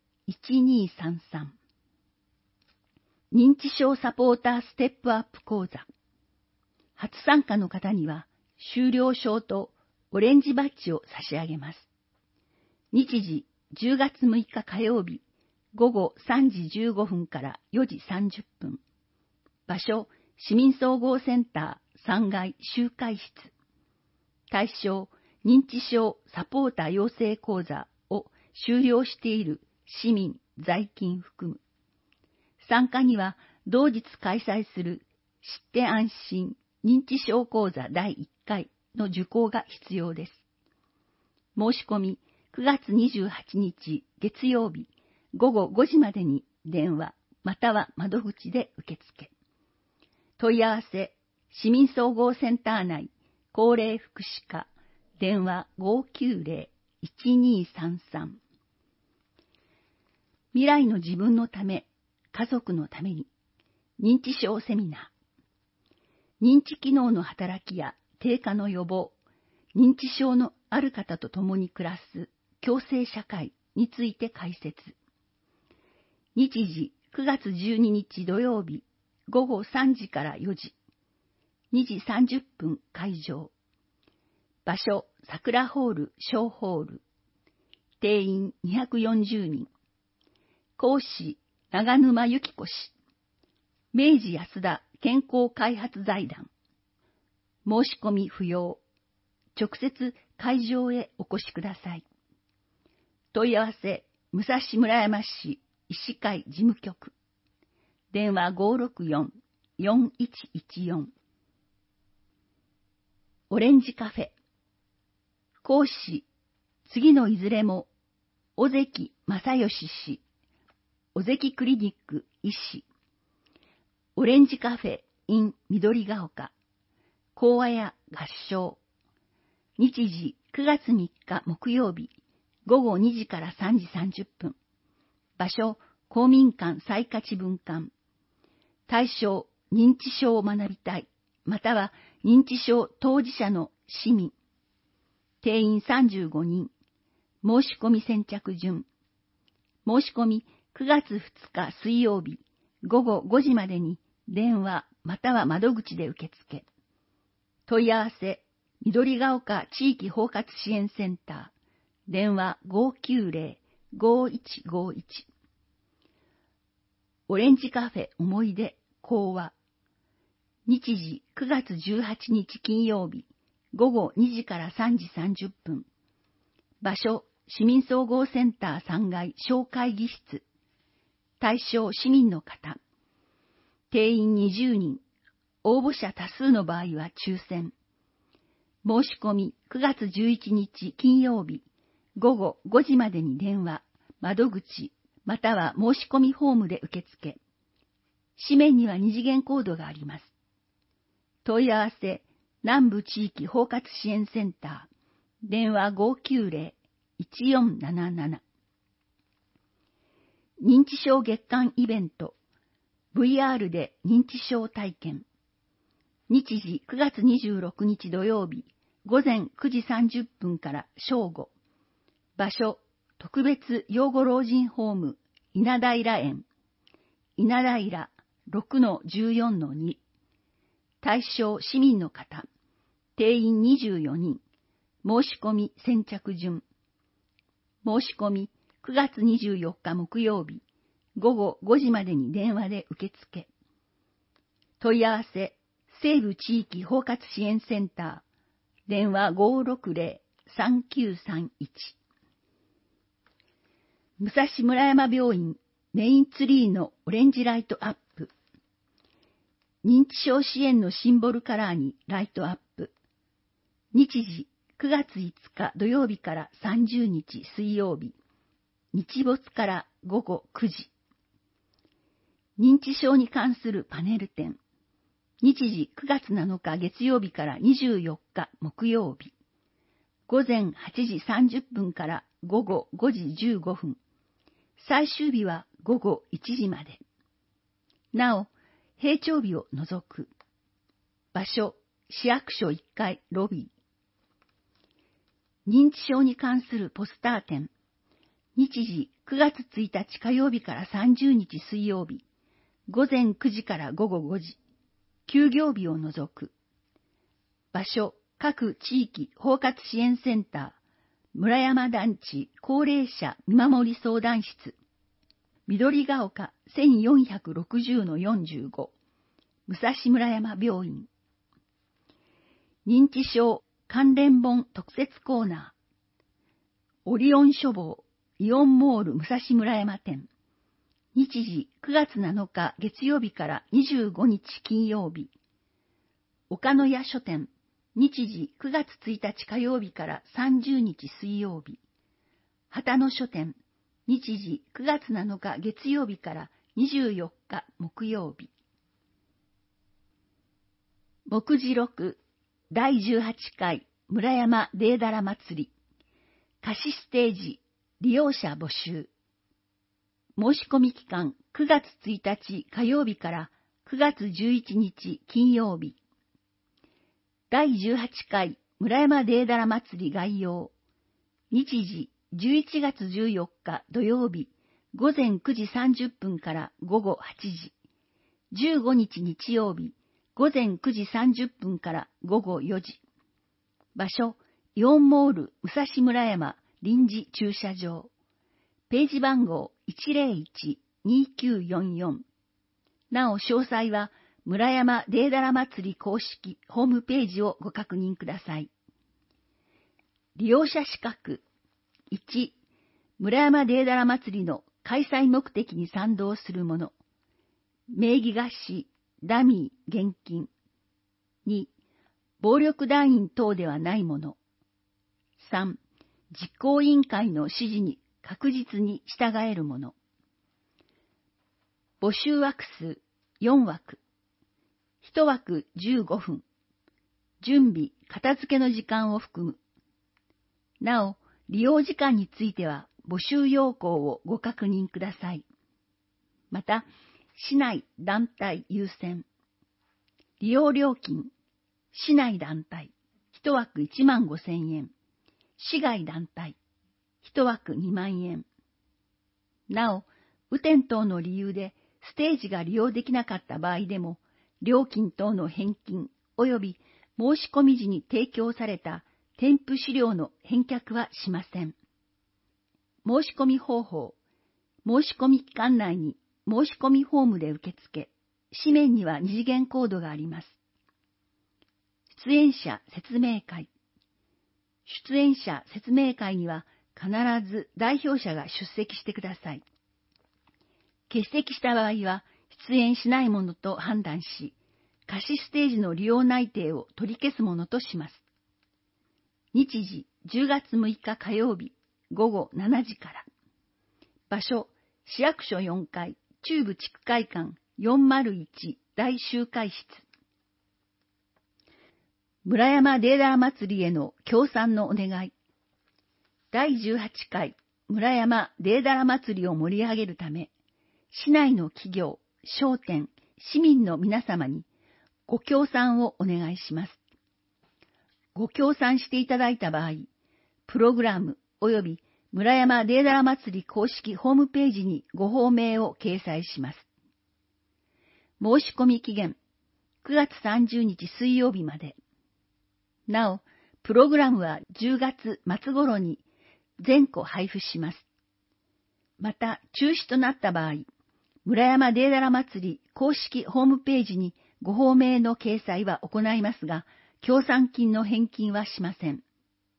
認知症サポーターステップアップ講座。初参加の方には、修了証とオレンジバッジを差し上げます。日時、10月6日火曜日、午後3時15分から4時30分。場所、市民総合センター3階集会室。対象、認知症サポーター養成講座を修了している市民、在勤含む。参加には同日開催する知って安心認知症講座第1回の受講が必要です。申し込み9月28日月曜日午後5時までに電話または窓口で受付。問い合わせ、市民総合センター内高齢福祉課電話590-1233。未来の自分のため、家族のために、認知症セミナー。認知機能の働きや低下の予防、認知症のある方と共に暮らす共生社会について解説。日時9月12日土曜日午後3時から4時。2時30分会場。場所、桜ホール小ホール。定員240人。講師、長沼由紀子氏。明治安田健康開発財団。申し込み不要。直接会場へお越しください。問い合わせ、武蔵村山市医師会事務局。電話564-4114。オレンジカフェ。講師、次のいずれも、尾関正義氏。尾関クリニック医師。オレンジカフェ in 緑が丘。講話や合唱。日時9月3日木曜日。午後2時から3時30分。場所、公民館再価値分館。対象、認知症を学びたい。または認知症当事者の市民。定員35人。申し込み先着順。申し込み9月2日水曜日午後5時までに電話または窓口で受付。問い合わせ、緑が丘地域包括支援センター。電話590-5151。オレンジカフェ思い出講話。日時9月18日金曜日午後2時から3時30分。場所、市民総合センター3階小会議室。対象市民の方。定員20人。応募者多数の場合は抽選。申し込み9月11日金曜日午後5時までに電話、窓口、または申し込みフォームで受付。紙面には二次元コードがあります。問い合わせ、南部地域包括支援センター。電話590-1477。認知症月間イベント。VR で認知症体験。日時9月26日土曜日午前9時30分から正午。場所、特別養護老人ホーム稲平園。稲平 6-14-2。対象市民の方。 定員24人。申し込み先着順。申し込み9月24日木曜日午後5時までに電話で受付。問い合わせ、西部地域包括支援センター、電話 560-3931。武蔵村山病院メインツリーのオレンジライトアップ。認知症支援のシンボルカラーにライトアップ。日時9月5日土曜日から30日水曜日。日没から午後9時。認知症に関するパネル展。日時9月7日月曜日から24日木曜日。午前8時30分から午後5時15分。最終日は午後1時まで。なお、閉庁日を除く。場所、市役所1階ロビー。認知症に関するポスター展。日時9月1日火曜日から30日水曜日。午前9時から午後5時。休業日を除く。場所、各地域包括支援センター。村山団地高齢者見守り相談室。緑が丘 1460-45 武蔵村山病院。認知症関連本特設コーナー。オリオン書房イオンモール武蔵村山店。日時9月7日月曜日から25日金曜日。岡野屋書店。日時9月1日火曜日から30日水曜日。旗野書店。日時9月7日月曜日から24日木曜日。目次録第18回村山デーダラ祭り。貸しステージ利用者募集。申し込み期間9月1日火曜日から9月11日金曜日。第18回村山デーダラ祭り概要。日時11月14日土曜日午前9時30分から午後8時。15日日曜日午前9時30分から午後4時。場所、イオンモール武蔵村山臨時駐車場。ページ番号 101-2944。なお詳細は村山デーダラ祭り公式ホームページをご確認ください。利用者資格。1、村山デーダラ祭りの開催目的に賛同する者。名義貸し、ダミー、現金。2、暴力団員等ではない者。3、実行委員会の指示に確実に従える者。募集枠数4枠。1枠15分。準備、片付けの時間を含む。なお、利用時間については募集要項をご確認ください。また、市内団体優先。利用料金、市内団体、1枠15,000円。市外団体、1枠2万円。なお、雨天等の理由でステージが利用できなかった場合でも、料金等の返金及び申し込み時に提供された添付資料の返却はしません。申し込み方法。申し込み期間内に申し込みフォームで受付。紙面には二次元コードがあります。出演者説明会。出演者説明会には必ず代表者が出席してください。欠席した場合は出演しないものと判断し、貸しステージの利用内定を取り消すものとします。日時10月6日火曜日午後7時から。場所、市役所4階、中部地区会館401大集会室。村山デーダラ祭りへの協賛のお願い。第18回村山デーダラ祭りを盛り上げるため、市内の企業、商店、市民の皆様にご協賛をお願いします。ご協賛していただいた場合、プログラム及び村山デーダラ祭り公式ホームページにご報名を掲載します。申し込み期限9月30日水曜日まで。 なお、プログラムは10月末頃に全個配布します。また、中止となった場合、村山デーダラ祭り公式ホームページにご報名の掲載は行いますが、協賛金の返金はしません。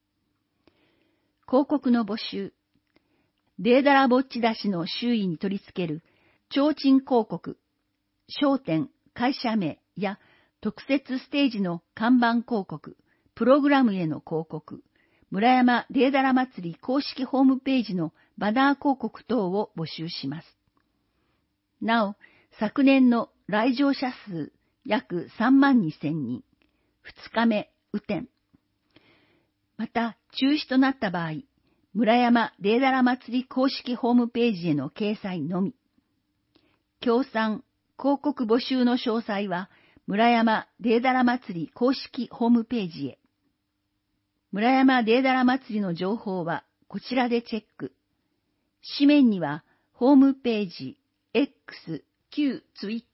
広告の募集。デーダラぼっち出しの周囲に取り付ける提灯広告、商店、会社名や特設ステージの看板広告、プログラムへの広告、村山デーダラ祭り公式ホームページのバナー広告等を募集します。なお、昨年の来場者数約32,000人、2日目、雨天。また、中止となった場合、村山デーダラ祭り公式ホームページへの掲載のみ。協賛、広告募集の詳細は、村山デーダラ祭り公式ホームページへ。村山デーダラ祭りの情報はこちらでチェック。紙面には、ホームページ、X、旧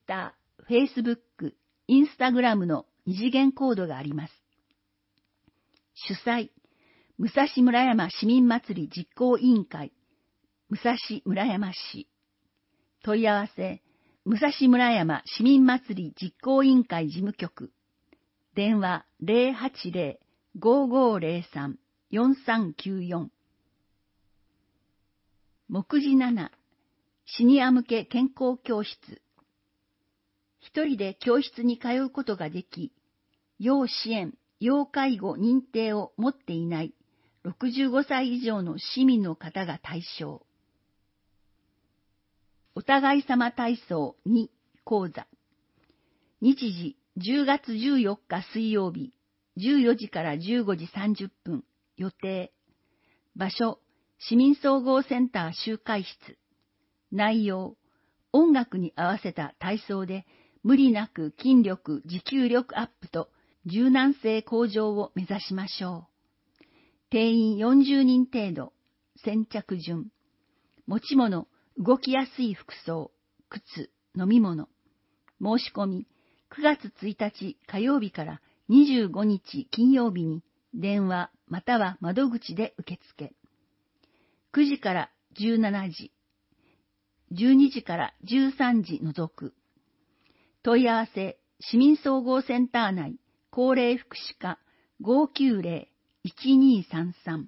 Twitter、Facebook、Instagram の二次元コードがあります。主催、武蔵村山市民祭り実行委員会、武蔵村山市。問い合わせ、武蔵村山市民祭り実行委員会事務局。電話080-5503-4394。目次7、シニア向け健康教室。一人で教室に通うことができ、要支援、要介護認定を持っていない65歳以上の市民の方が対象。お互い様体操2講座。日時10月14日水曜日、14時から15時30分、予定。場所、市民総合センター集会室。内容、音楽に合わせた体操で無理なく筋力、持久力アップと柔軟性向上を目指しましょう。定員40人程度、先着順。持ち物、動きやすい服装、靴、飲み物。申し込み、9月1日火曜日から25日金曜日に電話または窓口で受付。9時から17時、12時から13時除く。問い合わせ、市民総合センター内、高齢福祉課 590-1233。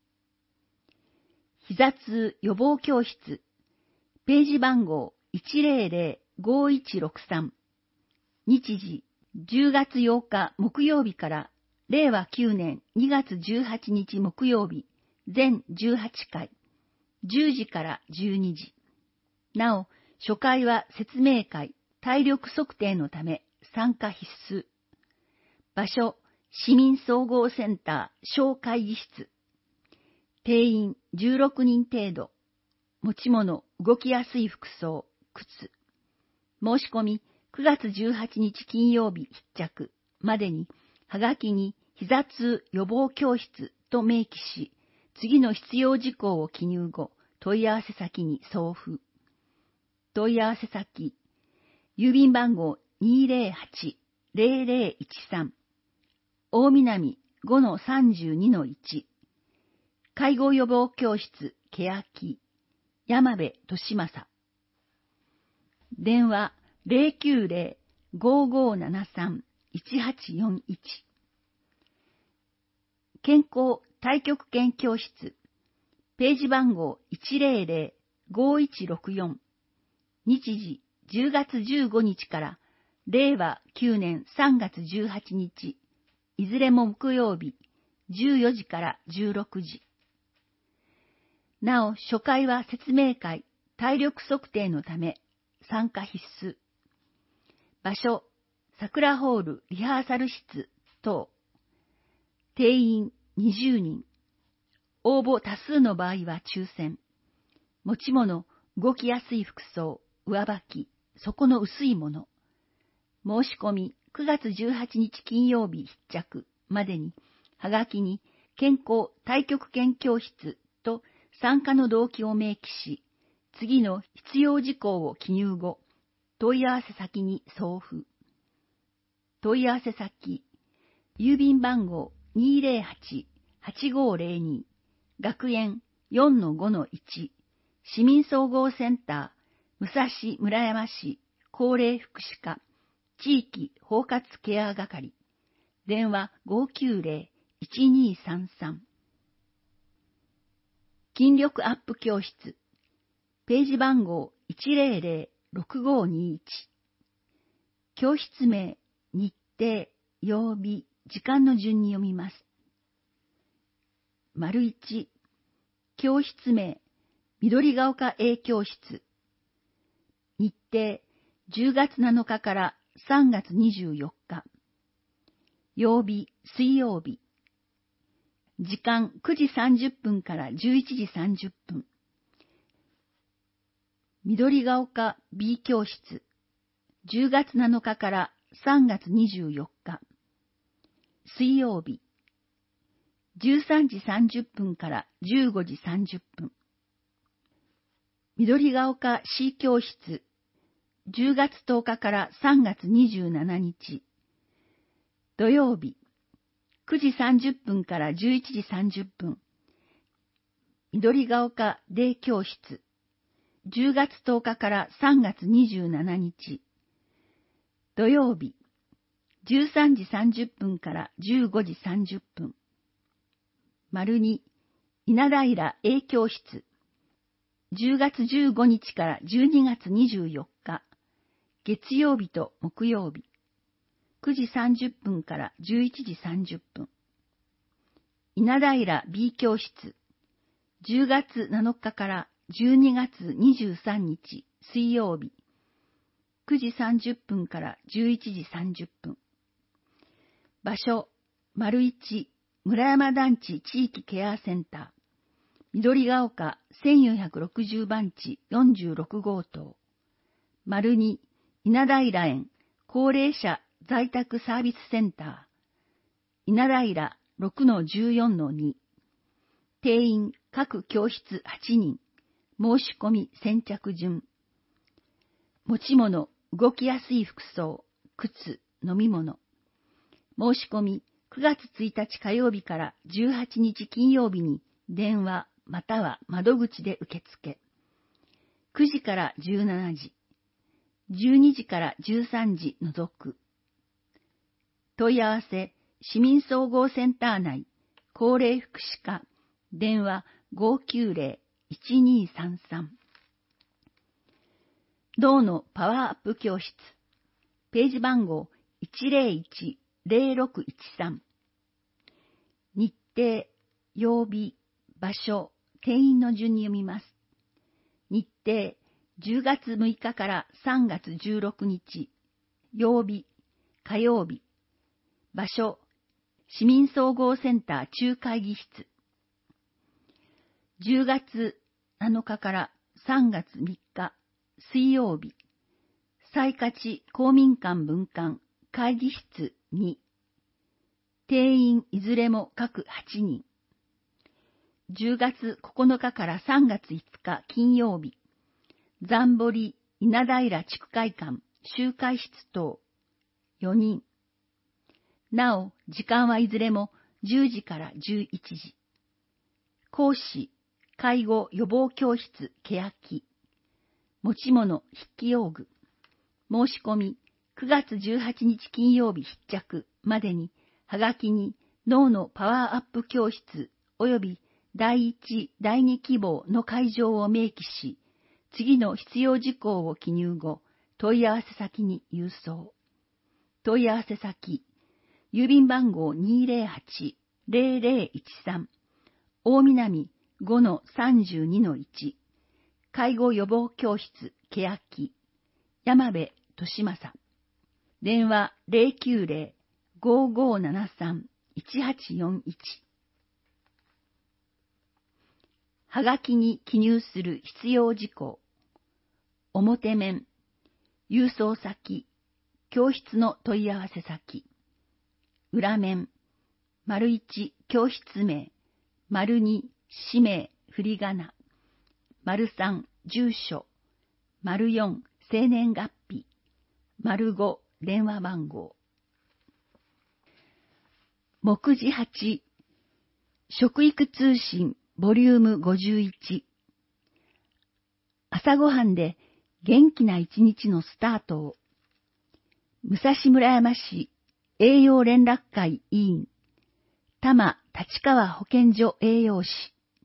膝痛予防教室、ページ番号 100-5163。日時、10月8日木曜日から令和9年2月18日木曜日、全18回、10時から12時。なお、初回は説明会、体力測定のため参加必須。場所、市民総合センター小会議室。定員16人程度。持ち物、動きやすい服装、靴。申し込み、9月18日金曜日必着までに、はがきに膝痛予防教室と明記し、次の必要事項を記入後、問い合わせ先に送付。問い合わせ先、郵便番号 208-0013、大南 5-32-1、介護予防教室けやき、山部俊正。電話090-5573-1841。健康太極拳教室、ページ番号 100-5164。日時10月15日から令和9年3月18日、いずれも木曜日、14時から16時。なお、初回は説明会、体力測定のため、参加必須。場所、桜ホールリハーサル室等。定員20人。応募多数の場合は抽選。持ち物、動きやすい服装、上履き、底の薄いもの。申し込み、9月18日金曜日必着までに、はがきに健康太極拳教室と参加の動機を明記し、次の必要事項を記入後、問い合わせ先に送付。問い合わせ先、郵便番号 208-8502、学園 4-5-1、市民総合センター、武蔵村山市高齢福祉課、地域包括ケア係、電話590-1233。筋力アップ教室、ページ番号100-6521。教室名、日程、曜日、時間の順に読みます。1、教室名、緑が丘 A 教室。日程、10月7日から3月24日。曜日、水曜日。時間9時30分から11時30分。緑が丘 B 教室。10月7日から3月24日。水曜日。13時30分から15時30分。緑が丘 C 教室。10月10日から3月27日。土曜日。9時30分から11時30分。緑が丘 D 教室。10月10日から3月27日。土曜日。13時30分から15時30分。2、稲平 A 教室。10月15日から12月24日。月曜日と木曜日。9時30分から11時30分。稲平 B 教室。10月7日から12月23日水曜日。9時30分から11時30分。場所、1、村山団地地域ケアセンター。緑が丘1460番地46号棟。2、稲平園高齢者在宅サービスセンター。稲平 6-14-2。定員各教室8人。申し込み先着順。持ち物、動きやすい服装、靴、飲み物。申し込み9月1日火曜日から18日金曜日に電話または窓口で受付。9時から17時。12時から13時除く。問い合わせ、市民総合センター内、高齢福祉課、電話590-1233。道のパワーアップ教室、ページ番号101-0613。日程、曜日、場所、定員の順に読みます。日程、10月6日から3月16日。曜日、火曜日。場所、市民総合センター中会議室。10月7日から3月3日。水曜日。西勝公民館分館会議室2。定員いずれも各8人。10月9日から3月5日金曜日。残堀稲平地区会館集会室等4人。なお、時間はいずれも10時から11時。講師、介護予防教室ケヤキ。持ち物、筆記用具。申し込み、9月18日金曜日必着までに、はがきに脳のパワーアップ教室及び第1、第2希望の会場を明記し、次の必要事項を記入後、問い合わせ先に郵送。問い合わせ先、郵便番号 208-0013、大南 5-32-1、介護予防教室ケヤキ、山部俊正。電話090-5573-1841。はがきに記入する必要事項。表面、郵送先、教室の問い合わせ先。裏面、1、教室名、2、氏名、振り仮名、3、住所、4、生年月日、5、電話番号。 目次8、食育通信ボリューム51。朝ごはんで元気な一日のスタートを。武蔵村山市栄養連絡会委員、多摩立川保健所栄養士。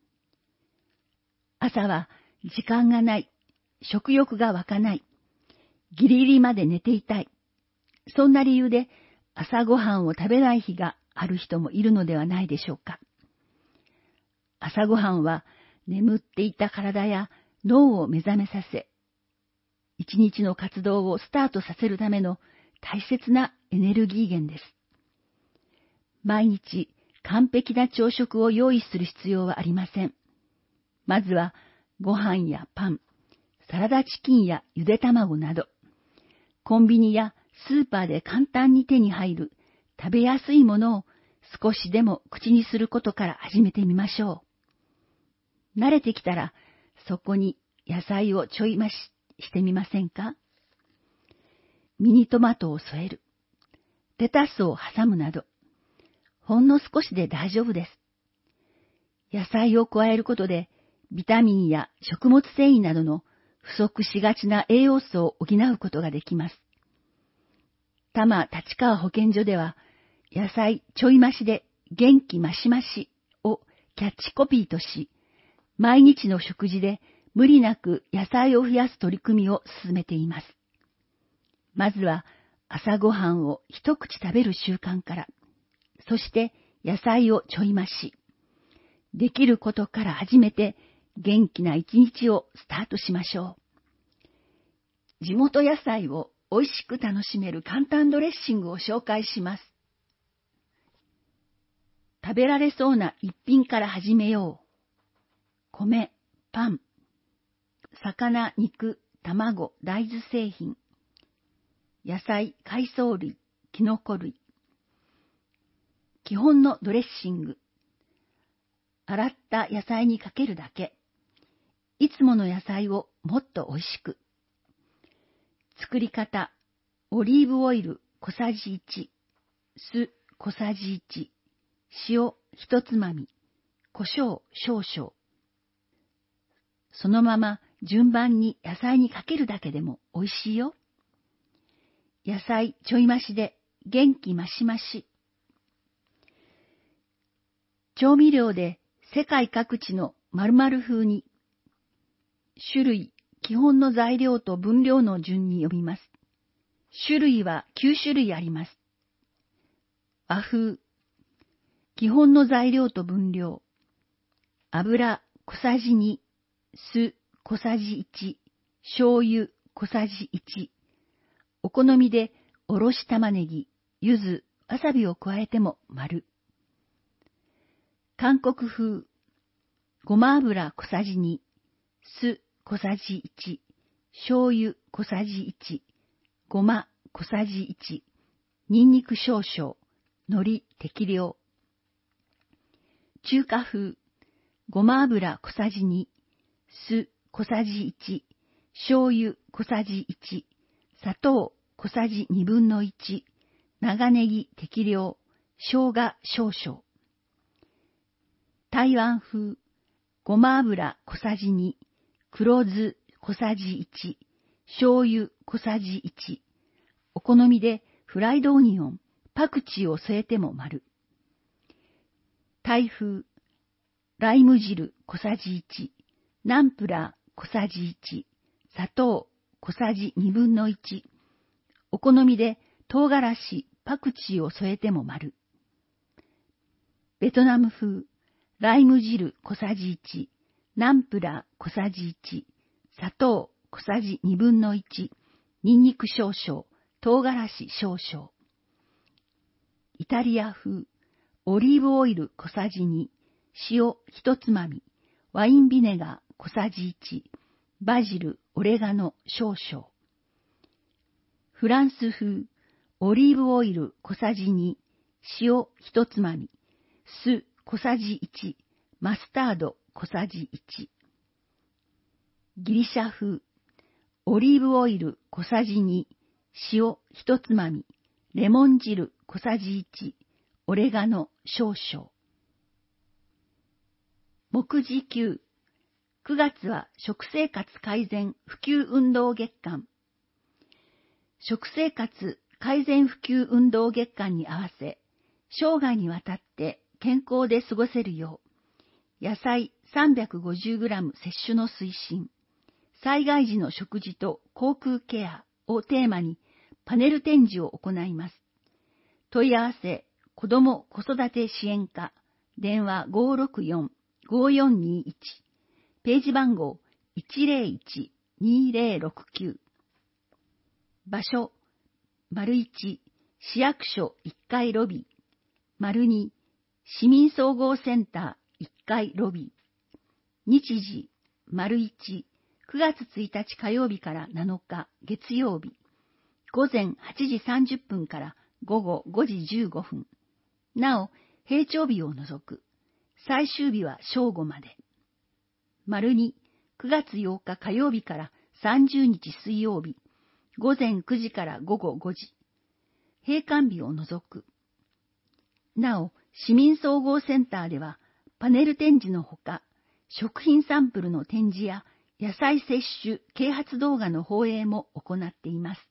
朝は時間がない、食欲が湧かない、ギリギリまで寝ていたい。そんな理由で朝ごはんを食べない日がある人もいるのではないでしょうか。朝ごはんは眠っていた体や脳を目覚めさせ、一日の活動をスタートさせるための大切なエネルギー源です。毎日完璧な朝食を用意する必要はありません。まずはご飯やパン、サラダチキンやゆで卵など、コンビニやスーパーで簡単に手に入る食べやすいものを少しでも口にすることから始めてみましょう。慣れてきたらそこに野菜をちょい増ししてみませんか？ミニトマトを添える、レタスを挟むなど、ほんの少しで大丈夫です。野菜を加えることでビタミンや食物繊維などの不足しがちな栄養素を補うことができます。多摩立川保健所では、野菜ちょい増しで元気マシマシをキャッチコピーとし、毎日の食事で無理なく野菜を増やす取り組みを進めています。まずは朝ごはんを一口食べる習慣から、そして野菜をちょい増し、できることから始めて元気な一日をスタートしましょう。地元野菜を美味しく楽しめる簡単ドレッシングを紹介します。食べられそうな一品から始めよう。米、パン、魚、肉、卵、大豆製品、野菜、海藻類、キノコ類。基本のドレッシング。洗った野菜にかけるだけ。いつもの野菜をもっと美味しく。作り方、オリーブオイル小さじ1、酢小さじ1、塩1つまみ、胡椒少々。そのまま順番に野菜にかけるだけでも美味しいよ。野菜ちょい増しで元気マシマシ。調味料で世界各地の〇〇風に、種類、基本の材料と分量の順に読みます。種類は9種類あります。和風、基本の材料と分量、油小さじ2、酢小さじ1、醤油小さじ1、お好みでおろし玉ねぎ、柚子、わさびを加えても丸。韓国風、ごま油小さじ2、酢小さじ1、醤油小さじ1、ごま小さじ1、にんにく少々、海苔適量。中華風、ごま油小さじ2、酢小さじ1、醤油小さじ1、砂糖小さじ2分の1、長ネギ適量、生姜少々。台湾風、ごま油小さじ2、黒酢小さじ1、醤油小さじ1、お好みでフライドオニオン、パクチーを添えても丸。タイ風、ライム汁小さじ1、ナンプラー小さじ1、砂糖小さじ2分の1、お好みで唐辛子、パクチーを添えても丸。ベトナム風、ライム汁小さじ1、ナンプラー小さじ1、砂糖小さじ2分の1、にんにく少々、唐辛子少々。イタリア風、オリーブオイル小さじ2、塩1つまみ、ワインビネガー小さじ1、バジル、オレガノ少々。フランス風、オリーブオイル小さじ2、塩1つまみ、酢小さじ1、マスタード小さじ1。ギリシャ風、オリーブオイル小さじ2、塩1つまみ、レモン汁小さじ1、 オレガノ少々。目次9、9月は食生活改善普及運動月間。食生活改善普及運動月間に合わせ、生涯にわたって健康で過ごせるよう、野菜 350g 摂取の推進、災害時の食事と口腔ケアをテーマにパネル展示を行います。問い合わせ、子ども子育て支援課、電話 564-5421、ページ番号 101-2069。場所、1、市役所1階ロビー、2、市民総合センター1階ロビー。日時、1、9月1日火曜日から7日月曜日、午前8時30分から午後5時15分。なお、平常日を除く。最終日は正午まで。2、9月8日火曜日から30日水曜日、午前9時から午後5時。閉館日を除く。なお、市民総合センターでは、パネル展示のほか、食品サンプルの展示や野菜摂取啓発動画の放映も行っています。